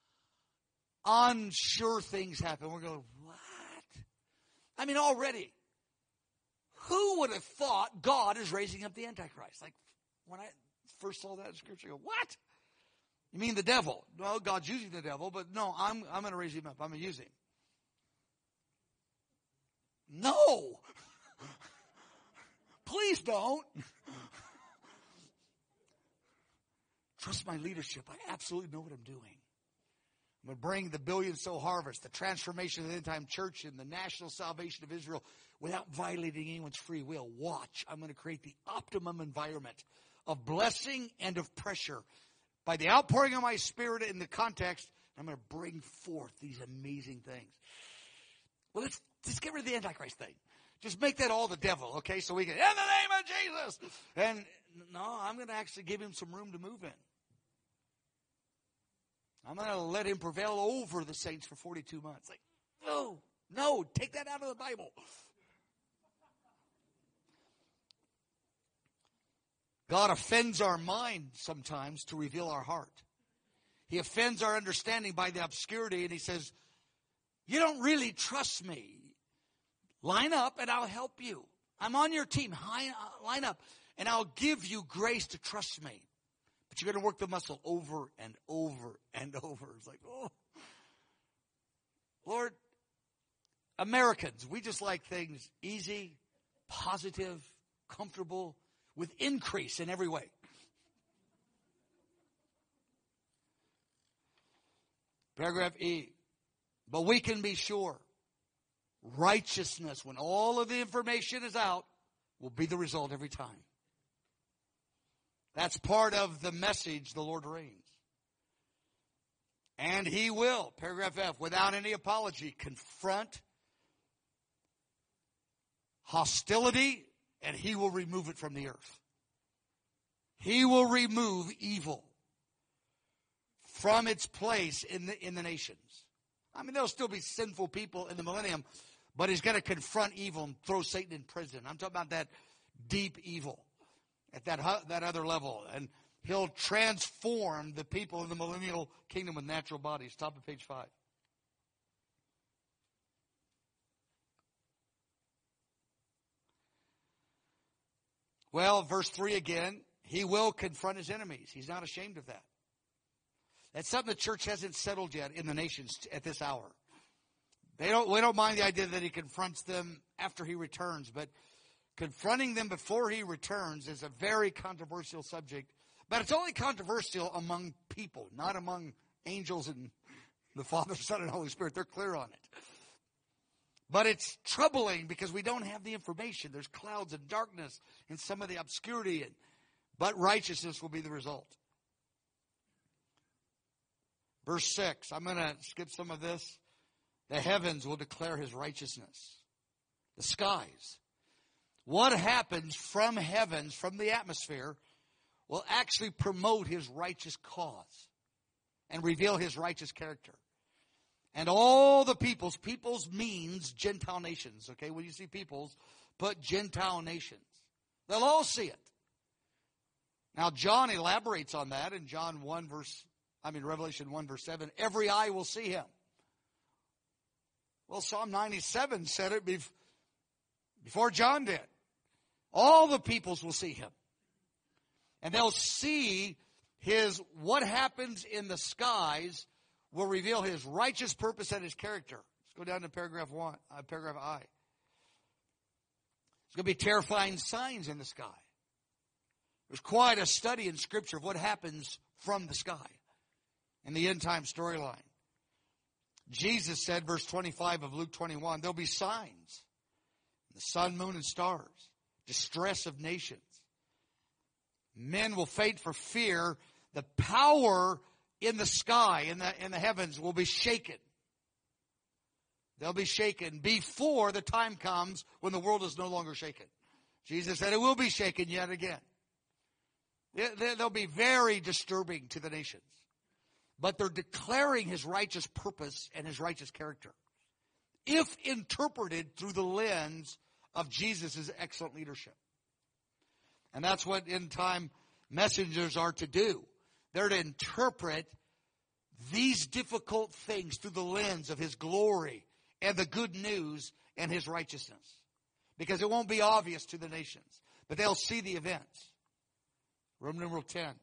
S1: unsure things happen. We're going, what? I mean, already, who would have thought God is raising up the Antichrist? Like, when I first saw that in Scripture, I go, what? You mean the devil? No, God's using the devil, but no, I'm, I'm going to raise him up. I'm going to use him. No! Please don't. Trust my leadership. I absolutely know what I'm doing. I'm going to bring the billion soul harvest, the transformation of the end time church, and the national salvation of Israel without violating anyone's free will. Watch. I'm going to create the optimum environment of blessing and of pressure. By the outpouring of my Spirit in the context, I'm going to bring forth these amazing things. Well, let's just get rid of the Antichrist thing. Just make that all the devil, okay? So we can, in the name of Jesus. And no, I'm going to actually give him some room to move in. I'm going to let him prevail over the saints for forty-two months. Like, no, no, take that out of the Bible. God offends our mind sometimes to reveal our heart. He offends our understanding by the obscurity, and he says, you don't really trust me. Line up and I'll help you. I'm on your team. Line up and I'll give you grace to trust me. But you're going to work the muscle over and over and over. It's like, oh, Lord, Americans, we just like things easy, positive, comfortable, with increase in every way. Paragraph E. But we can be sure righteousness, when all of the information is out, will be the result every time. That's part of the message, the Lord reigns. And he will, paragraph F, without any apology, confront hostility, and he will remove it from the earth. He will remove evil from its place in the, in the nations. I mean, there'll still be sinful people in the millennium, but he's going to confront evil and throw Satan in prison. I'm talking about that deep evil at that, that other level. And he'll transform the people in the millennial kingdom with natural bodies. Top of page five. Well, verse three again, he will confront his enemies. He's not ashamed of that. That's something the church hasn't settled yet in the nations at this hour. They don't, we don't mind the idea that he confronts them after he returns, but confronting them before he returns is a very controversial subject. But it's only controversial among people, not among angels and the Father, Son, and Holy Spirit. They're clear on it. But it's troubling because we don't have the information. There's clouds and darkness and some of the obscurity, and, but righteousness will be the result. Verse six, I'm going to skip some of this. The heavens will declare his righteousness. The skies. What happens from heavens, from the atmosphere, will actually promote his righteous cause and reveal his righteous character. And all the peoples, peoples means Gentile nations, okay? When you see peoples, put Gentile nations. They'll all see it. Now, John elaborates on that in John one verse, I mean, Revelation one verse seven. Every eye will see him. Well, Psalm ninety-seven said it before John did. All the peoples will see him. And they'll see his, what happens in the skies will reveal his righteous purpose and his character. Let's go down to paragraph one, uh, paragraph I. There's going to be terrifying signs in the sky. There's quite a study in Scripture of what happens from the sky in the end time storyline. Jesus said, verse twenty-five of Luke twenty-one, there'll be signs. The sun, moon, and stars. Distress of nations. Men will faint for fear. The power in the sky, in the, in the heavens, will be shaken. They'll be shaken before the time comes when the world is no longer shaken. Jesus said it will be shaken yet again. They'll be very disturbing to the nations. But they're declaring his righteous purpose and his righteous character, if interpreted through the lens of Jesus' excellent leadership. And that's what end-time messengers are to do. They're to interpret these difficult things through the lens of his glory and the good news and his righteousness. Because it won't be obvious to the nations, but they'll see the events. Roman numeral ten.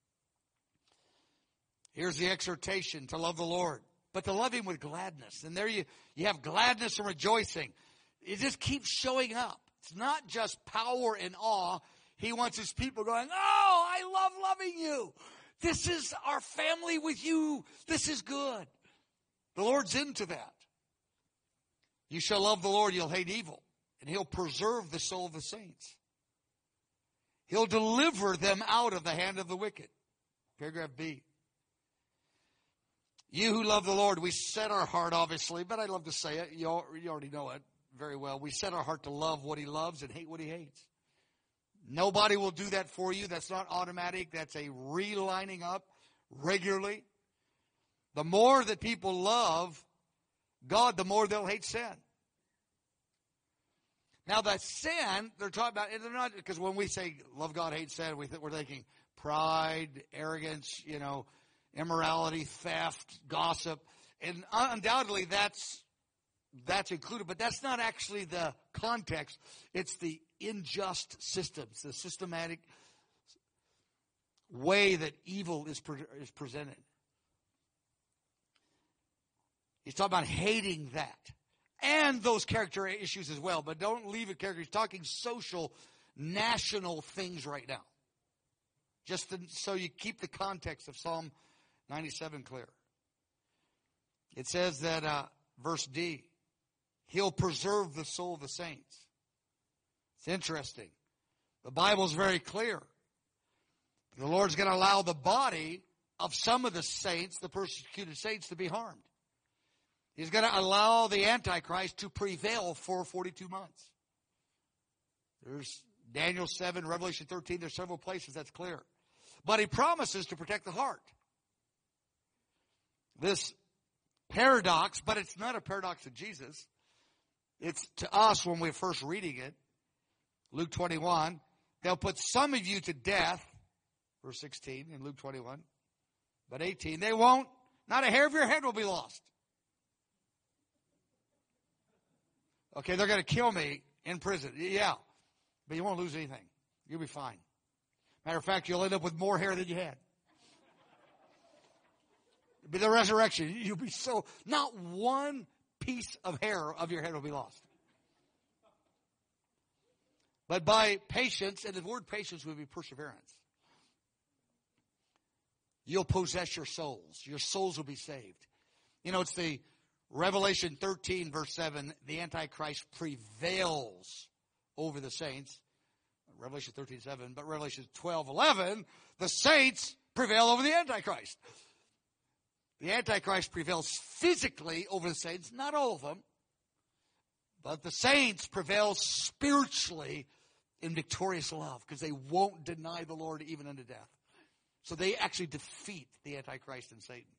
S1: Here's the exhortation to love the Lord, but to love him with gladness. And there you, you have gladness and rejoicing. It just keeps showing up. It's not just power and awe. He wants his people going, oh, I love loving you. This is our family with you. This is good. The Lord's into that. You shall love the Lord, you'll hate evil, and he'll preserve the soul of the saints. He'll deliver them out of the hand of the wicked. Paragraph B. You who love the Lord, we set our heart, obviously, but I love to say it. You already know it very well. We set our heart to love what he loves and hate what he hates. Nobody will do that for you. That's not automatic. That's a relining up regularly. The more that people love God, the more they'll hate sin. Now, that sin, they're talking about, and they're not, because when we say love God, hate sin, we th- we're thinking pride, arrogance, you know, immorality, theft, gossip. And undoubtedly that's, that's included, but that's not actually the context. It's the unjust systems, the systematic way that evil is, pre- is presented. He's talking about hating that. And those character issues as well. But don't leave it character. He's talking social, national things right now. Just to, so you keep the context of Psalm ninety-seven clear. It says that, uh, verse D, he'll preserve the soul of the saints. It's interesting. The Bible's very clear. The Lord's going to allow the body of some of the saints, the persecuted saints, to be harmed. He's going to allow the Antichrist to prevail for forty-two months. There's Daniel seven, Revelation thirteen. There's several places that's clear. But he promises to protect the heart. This paradox, but it's not a paradox to Jesus. It's to us when we're first reading it. Luke twenty-one. They'll put some of you to death. Verse sixteen in Luke twenty-one. But eighteen, they won't. Not a hair of your head will be lost. Okay, they're going to kill me in prison. Yeah, but you won't lose anything. You'll be fine. Matter of fact, you'll end up with more hair than you had. It'll be the resurrection. You'll be so, not one piece of hair of your head will be lost. But by patience, and the word patience would be perseverance, you'll possess your souls. Your souls will be saved. You know, it's the Revelation thirteen, verse seven, the Antichrist prevails over the saints. Revelation thirteen, seven, but Revelation twelve, eleven, the saints prevail over the Antichrist. The Antichrist prevails physically over the saints, not all of them, but the saints prevail spiritually in victorious love because they won't deny the Lord even unto death. So they actually defeat the Antichrist and Satan.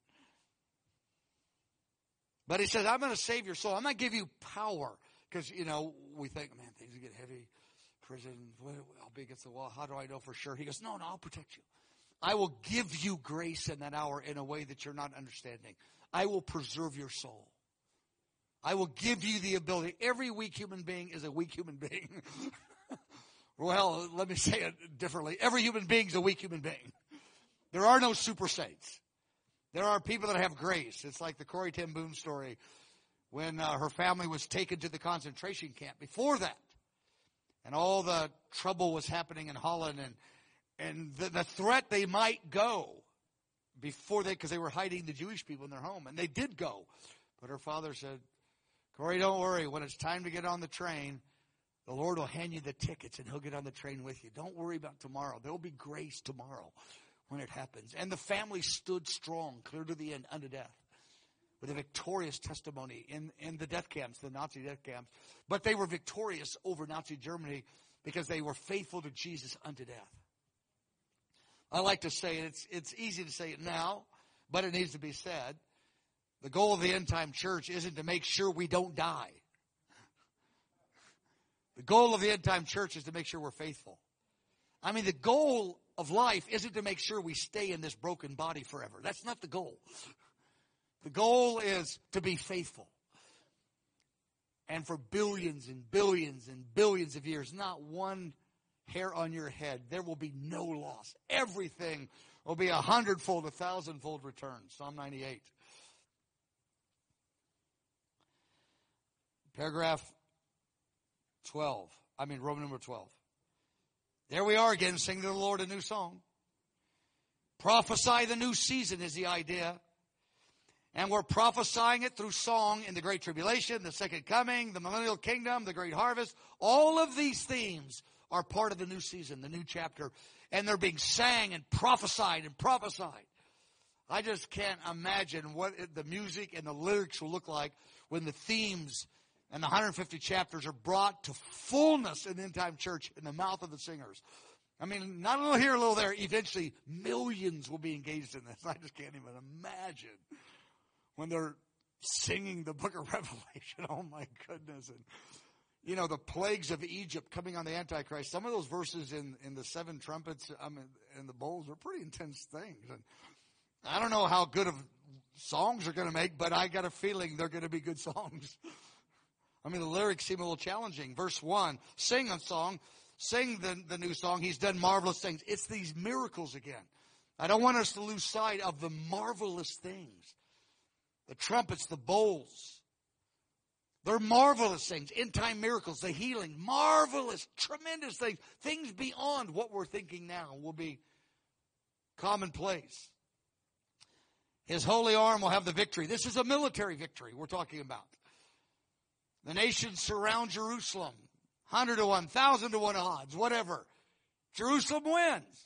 S1: But he says, I'm going to save your soul. I'm going to give you power. Because, you know, we think, man, things get heavy. prison, I'll be against the wall. How do I know for sure? He goes, no, no, I'll protect you. I will give you grace in that hour in a way that you're not understanding. I will preserve your soul. I will give you the ability. Every weak human being is a weak human being. Well, let me say it differently. Every human being is a weak human being. There are no super saints. There are people that have grace. It's like the Corrie ten Boom story when uh, her family was taken to the concentration camp. Before that, and all the trouble was happening in Holland, and and the, the threat they might go before they, because they were hiding the Jewish people in their home, and they did go. But her father said, Corrie, don't worry. When it's time to get on the train, the Lord will hand you the tickets, and he'll get on the train with you. Don't worry about tomorrow. There will be grace tomorrow when it happens. And the family stood strong, clear to the end, unto death, with a victorious testimony in, in the death camps, the Nazi death camps. But they were victorious over Nazi Germany because they were faithful to Jesus unto death. I like to say it, it's, it's easy to say it now, but it needs to be said. The goal of the end-time church isn't to make sure we don't die. The goal of the end-time church is to make sure we're faithful. I mean, the goal of life isn't to make sure we stay in this broken body forever. That's not the goal. The goal is to be faithful. And for billions and billions and billions of years, not one hair on your head, there will be no loss. Everything will be a hundredfold, a thousandfold return. Psalm ninety-eight. Paragraph twelve. I mean, Roman number twelve. There we are again, singing to the Lord a new song. Prophesy the new season is the idea. And we're prophesying it through song in the Great Tribulation, the Second Coming, the Millennial Kingdom, the Great Harvest. All of these themes are part of the new season, the new chapter. And they're being sang and prophesied and prophesied. I just can't imagine what the music and the lyrics will look like when the themes and the one hundred fifty chapters are brought to fullness in the end-time church in the mouth of the singers. I mean, not a little here, a little there. Eventually, millions will be engaged in this. I just can't even imagine when they're singing the book of Revelation. Oh, my goodness. And, you know, the plagues of Egypt coming on the Antichrist. Some of those verses in, in the seven trumpets I mean, and the bowls are pretty intense things. And I don't know how good of songs are going to make, but I got a feeling they're going to be good songs. I mean, the lyrics seem a little challenging. Verse one, sing a song, sing the, the new song. He's done marvelous things. It's these miracles again. I don't want us to lose sight of the marvelous things. The trumpets, the bowls. They're marvelous things. End-time miracles, the healing. Marvelous, tremendous things. Things beyond what we're thinking now will be commonplace. His holy arm will have the victory. This is a military victory we're talking about. The nations surround Jerusalem. Hundred to one, thousand to one odds, whatever. Jerusalem wins.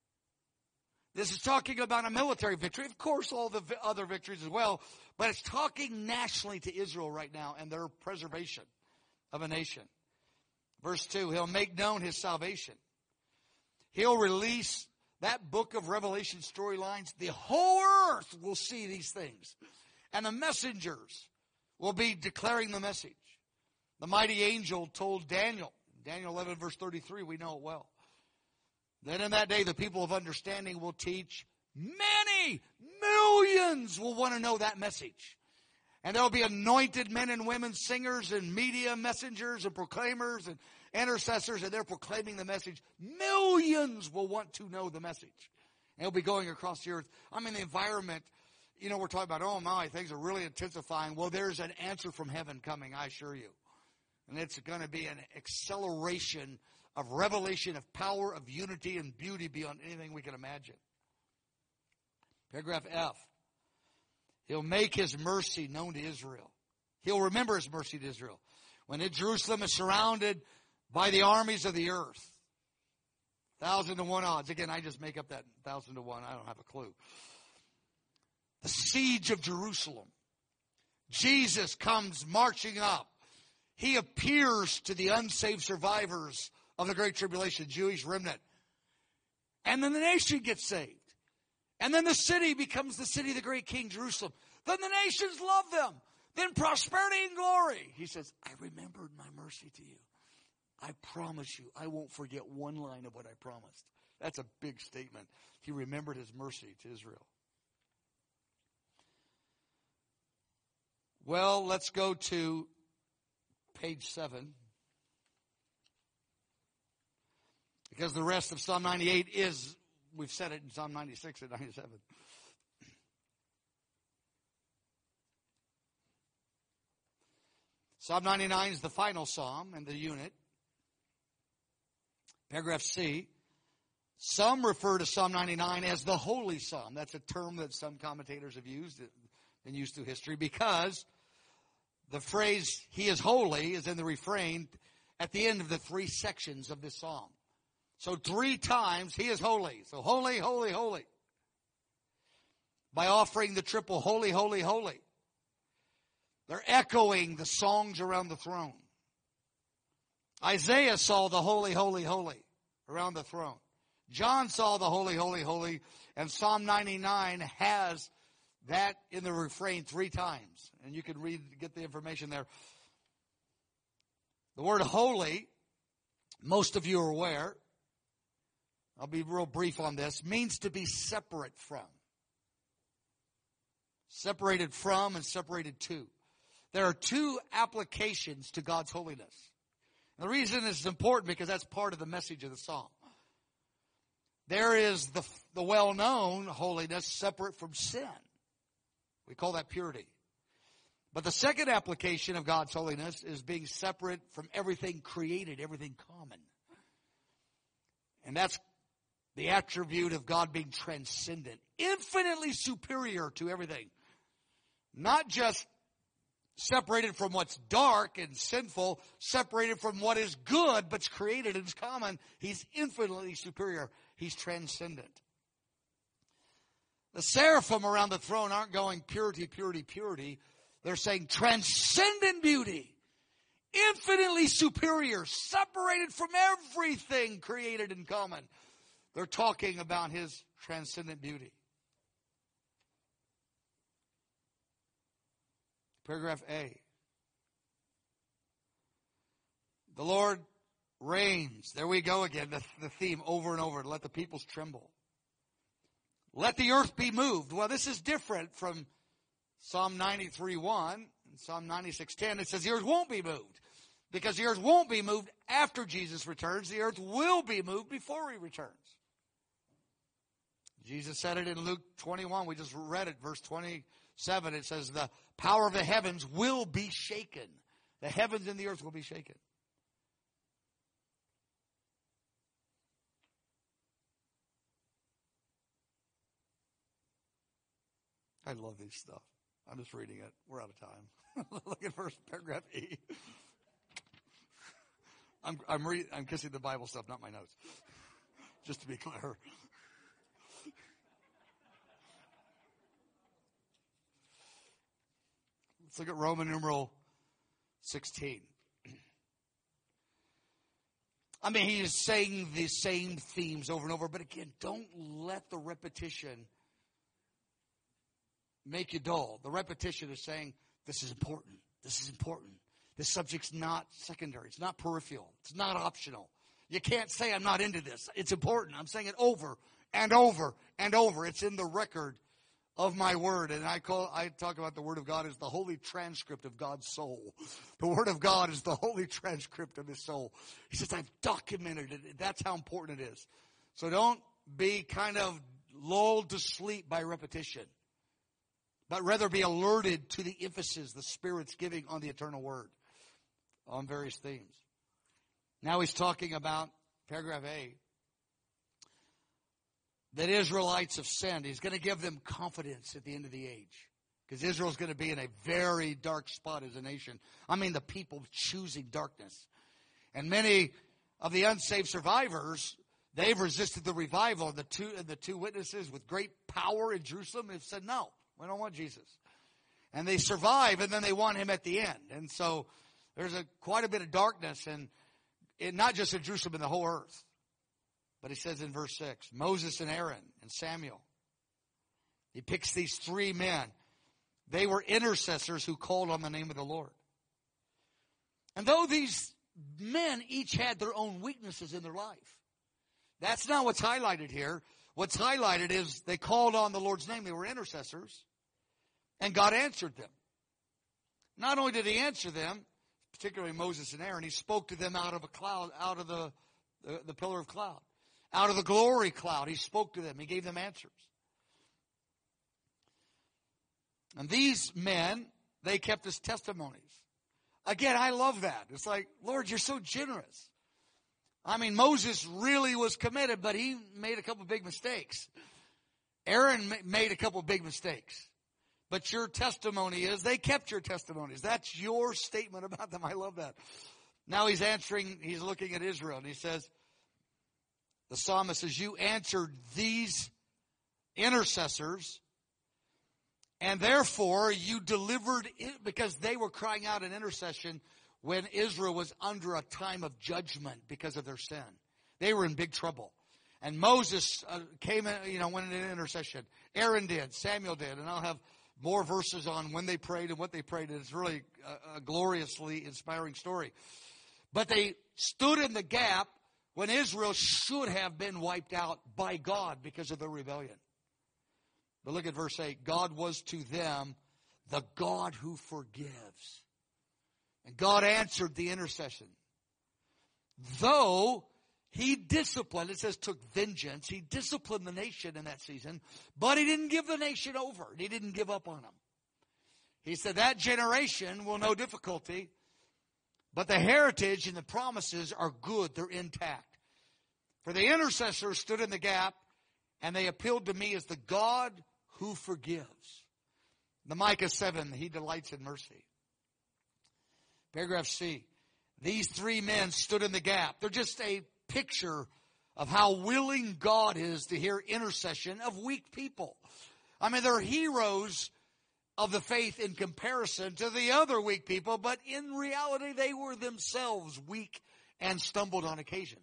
S1: This is talking about a military victory. Of course, all the other victories as well. But it's talking nationally to Israel right now and their preservation of a nation. Verse two, he'll make known his salvation. He'll release that book of Revelation storylines. The whole earth will see these things. And the messengers will be declaring the message. The mighty angel told Daniel, Daniel eleven verse thirty-three, we know it well. Then in that day the people of understanding will teach. Many millions will want to know that message. And there will be anointed men and women, singers and media messengers and proclaimers and intercessors, and they're proclaiming the message. Millions will want to know the message. And it'll be going across the earth. I mean, the environment, you know, we're talking about, oh my, things are really intensifying. Well, there's an answer from heaven coming, I assure you. And it's going to be an acceleration of revelation, of power, of unity, and beauty beyond anything we can imagine. Paragraph F. He'll make his mercy known to Israel. He'll remember his mercy to Israel. When Jerusalem is surrounded by the armies of the earth. Thousand to one odds. Again, I just make up that thousand to one. I don't have a clue. The siege of Jerusalem. Jesus comes marching up. He appears to the unsaved survivors of the Great Tribulation, Jewish remnant. And then the nation gets saved. And then the city becomes the city of the great King, Jerusalem. Then the nations love them. Then prosperity and glory. He says, I remembered my mercy to you. I promise you, I won't forget one line of what I promised. That's a big statement. He remembered his mercy to Israel. Well, let's go to page seven. Because the rest of Psalm ninety-eight is, we've said it in Psalm ninety-six and ninety-seven. Psalm ninety-nine is the final psalm in the unit. Paragraph C. Some refer to Psalm ninety-nine as the Holy Psalm. That's a term that some commentators have used and used through history because the phrase, He is holy, is in the refrain at the end of the three sections of this psalm. So three times, He is holy. So holy, holy, holy. By offering the triple holy, holy, holy. They're echoing the songs around the throne. Isaiah saw the holy, holy, holy around the throne. John saw the holy, holy, holy. And Psalm ninety-nine has that in the refrain three times. And you can read, get the information there. The word holy, most of you are aware, I'll be real brief on this, means to be separate from. Separated from and separated to. There are two applications to God's holiness. And the reason this is important because that's part of the message of the psalm. There is the, the well-known holiness separate from sin. We call that purity. But the second application of God's holiness is being separate from everything created, everything common. And that's the attribute of God being transcendent, infinitely superior to everything. Not just separated from what's dark and sinful, separated from what is good but's created and is common. He's infinitely superior. He's transcendent. The seraphim around the throne aren't going purity, purity, purity. They're saying transcendent beauty, infinitely superior, separated from everything created in common. They're talking about His transcendent beauty. Paragraph A. The Lord reigns. There we go again, the, the theme over and over. Let the peoples tremble. Let the earth be moved. Well, this is different from Psalm ninety-three one and Psalm ninety-six ten. It says the earth won't be moved. Because the earth won't be moved after Jesus returns. The earth will be moved before He returns. Jesus said it in Luke twenty-one. We just read it, verse twenty-seven. It says the power of the heavens will be shaken. The heavens and the earth will be shaken. I love this stuff. I'm just reading it. We're out of time. Look at verse paragraph E. I'm I'm reading. I'm kissing the Bible stuff, not my notes. Just to be clear. Let's look at Roman numeral sixteen. I mean, he is saying the same themes over and over, but again, don't let the repetition make you dull. The repetition is saying, this is important. This is important. This subject's not secondary. It's not peripheral. It's not optional. You can't say I'm not into this. It's important. I'm saying it over and over and over. It's in the record of my word. And I call, I talk about the word of God as the holy transcript of God's soul. The word of God is the holy transcript of His soul. He says, I've documented it. That's how important it is. So don't be kind of lulled to sleep by repetition, but rather be alerted to the emphasis the Spirit's giving on the eternal word on various themes. Now he's talking about, paragraph A, that Israelites have sinned. He's going to give them confidence at the end of the age. Because Israel's going to be in a very dark spot as a nation. I mean, the people choosing darkness. And many of the unsaved survivors, they've resisted the revival. And the two, and the two witnesses with great power in Jerusalem have said, no, we don't want Jesus. And they survive, and then they want Him at the end. And so there's a quite a bit of darkness, and it, not just in Jerusalem, in the whole earth. But he says in verse six, Moses and Aaron and Samuel. He picks these three men. They were intercessors who called on the name of the Lord. And though these men each had their own weaknesses in their life. That's not what's highlighted here. What's highlighted is they called on the Lord's name. They were intercessors. And God answered them. Not only did he answer them, particularly Moses and Aaron, he spoke to them out of a cloud, out of the, the, the pillar of cloud. Out of the glory cloud, he spoke to them. He gave them answers. And these men, they kept his testimonies. Again, I love that. It's like, Lord, you're so generous. I mean, Moses really was committed, but he made a couple big mistakes. Aaron made a couple big mistakes. But your testimony is, they kept your testimonies. That's your statement about them. I love that. Now he's answering, he's looking at Israel, and he says, the psalmist says, you answered these intercessors, and therefore you delivered it, because they were crying out in intercession when Israel was under a time of judgment because of their sin. They were in big trouble. And Moses uh, came in, you know, went in intercession. Aaron did, Samuel did, and I'll have more verses on when they prayed and what they prayed. It's really a, a gloriously inspiring story. But they stood in the gap when Israel should have been wiped out by God because of their rebellion. But look at verse eight. God was to them the God who forgives. And God answered the intercession. Though he disciplined, it says took vengeance, he disciplined the nation in that season, but he didn't give the nation over. He didn't give up on them. He said that generation will know difficulty, but the heritage and the promises are good. They're intact. For the intercessors stood in the gap, and they appealed to me as the God who forgives. The Micah seven, he delights in mercy. Paragraph C. These three men stood in the gap. They're just a picture of how willing God is to hear intercession of weak people. I mean, they're heroes of the faith in comparison to the other weak people, but in reality, they were themselves weak and stumbled on occasions.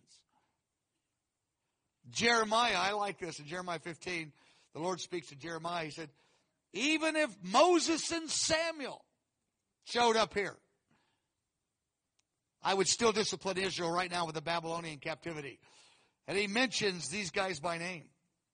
S1: Jeremiah, I like this in Jeremiah fifteen. The Lord speaks to Jeremiah. He said, even if Moses and Samuel showed up here, I would still discipline Israel right now with the Babylonian captivity. And he mentions these guys by name.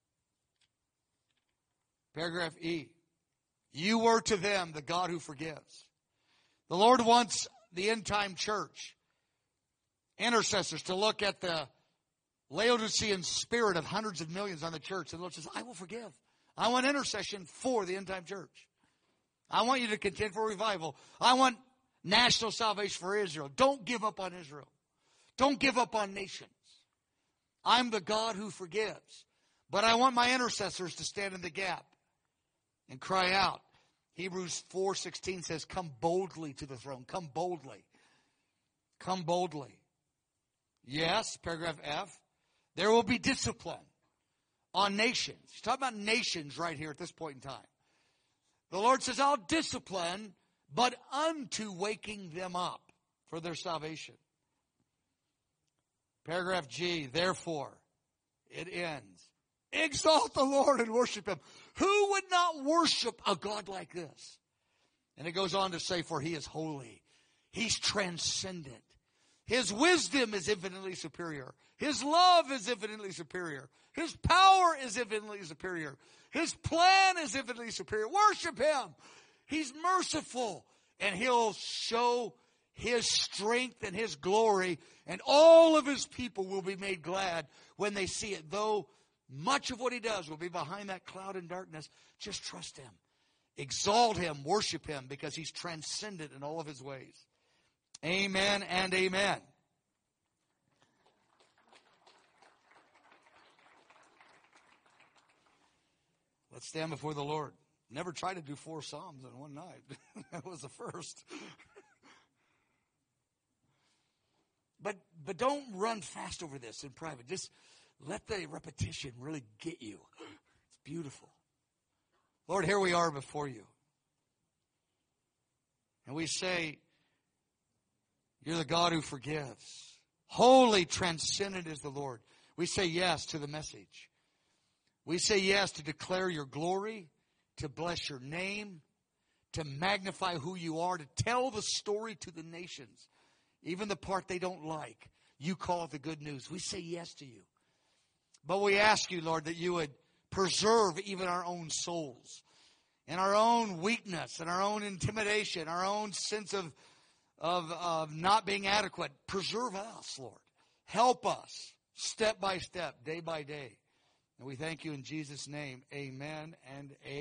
S1: Paragraph E. You were to them the God who forgives. The Lord wants the end-time church, intercessors, to look at the Laodicean spirit of hundreds of millions on the church. And the Lord says, I will forgive. I want intercession for the end-time church. I want you to contend for revival. I want national salvation for Israel. Don't give up on Israel. Don't give up on nations. I'm the God who forgives. But I want my intercessors to stand in the gap and cry out. Hebrews four sixteen says, come boldly to the throne. Come boldly. Come boldly. Yes, paragraph F. There will be discipline on nations. He's talking about nations right here at this point in time. The Lord says, I'll discipline, but unto waking them up for their salvation. Paragraph G, therefore, it ends. Exalt the Lord and worship him. Who would not worship a God like this? And it goes on to say, for he is holy. He's transcendent. His wisdom is infinitely superior. His love is infinitely superior. His power is infinitely superior. His plan is infinitely superior. Worship him. He's merciful. And he'll show his strength and his glory. And all of his people will be made glad when they see it. Though much of what he does will be behind that cloud and darkness, just trust him. Exalt him. Worship him because he's transcendent in all of his ways. Amen and amen. Let's stand before the Lord. Never tried to do four Psalms in one night. That was the first. But but don't run fast over this in private. Just let the repetition really get you. It's beautiful. Lord, here we are before you. And we say, you're the God who forgives. Holy, transcendent is the Lord. We say yes to the message. We say yes to declare your glory, to bless your name, to magnify who you are, to tell the story to the nations. even the part they don't like. You call it the good news. We say yes to you. But we ask you, Lord, that you would preserve even our own souls and our own weakness and our own intimidation, our own sense of, of, of not being adequate. Preserve us, Lord. Help us step by step, day by day. And we thank you in Jesus' name. Amen and amen.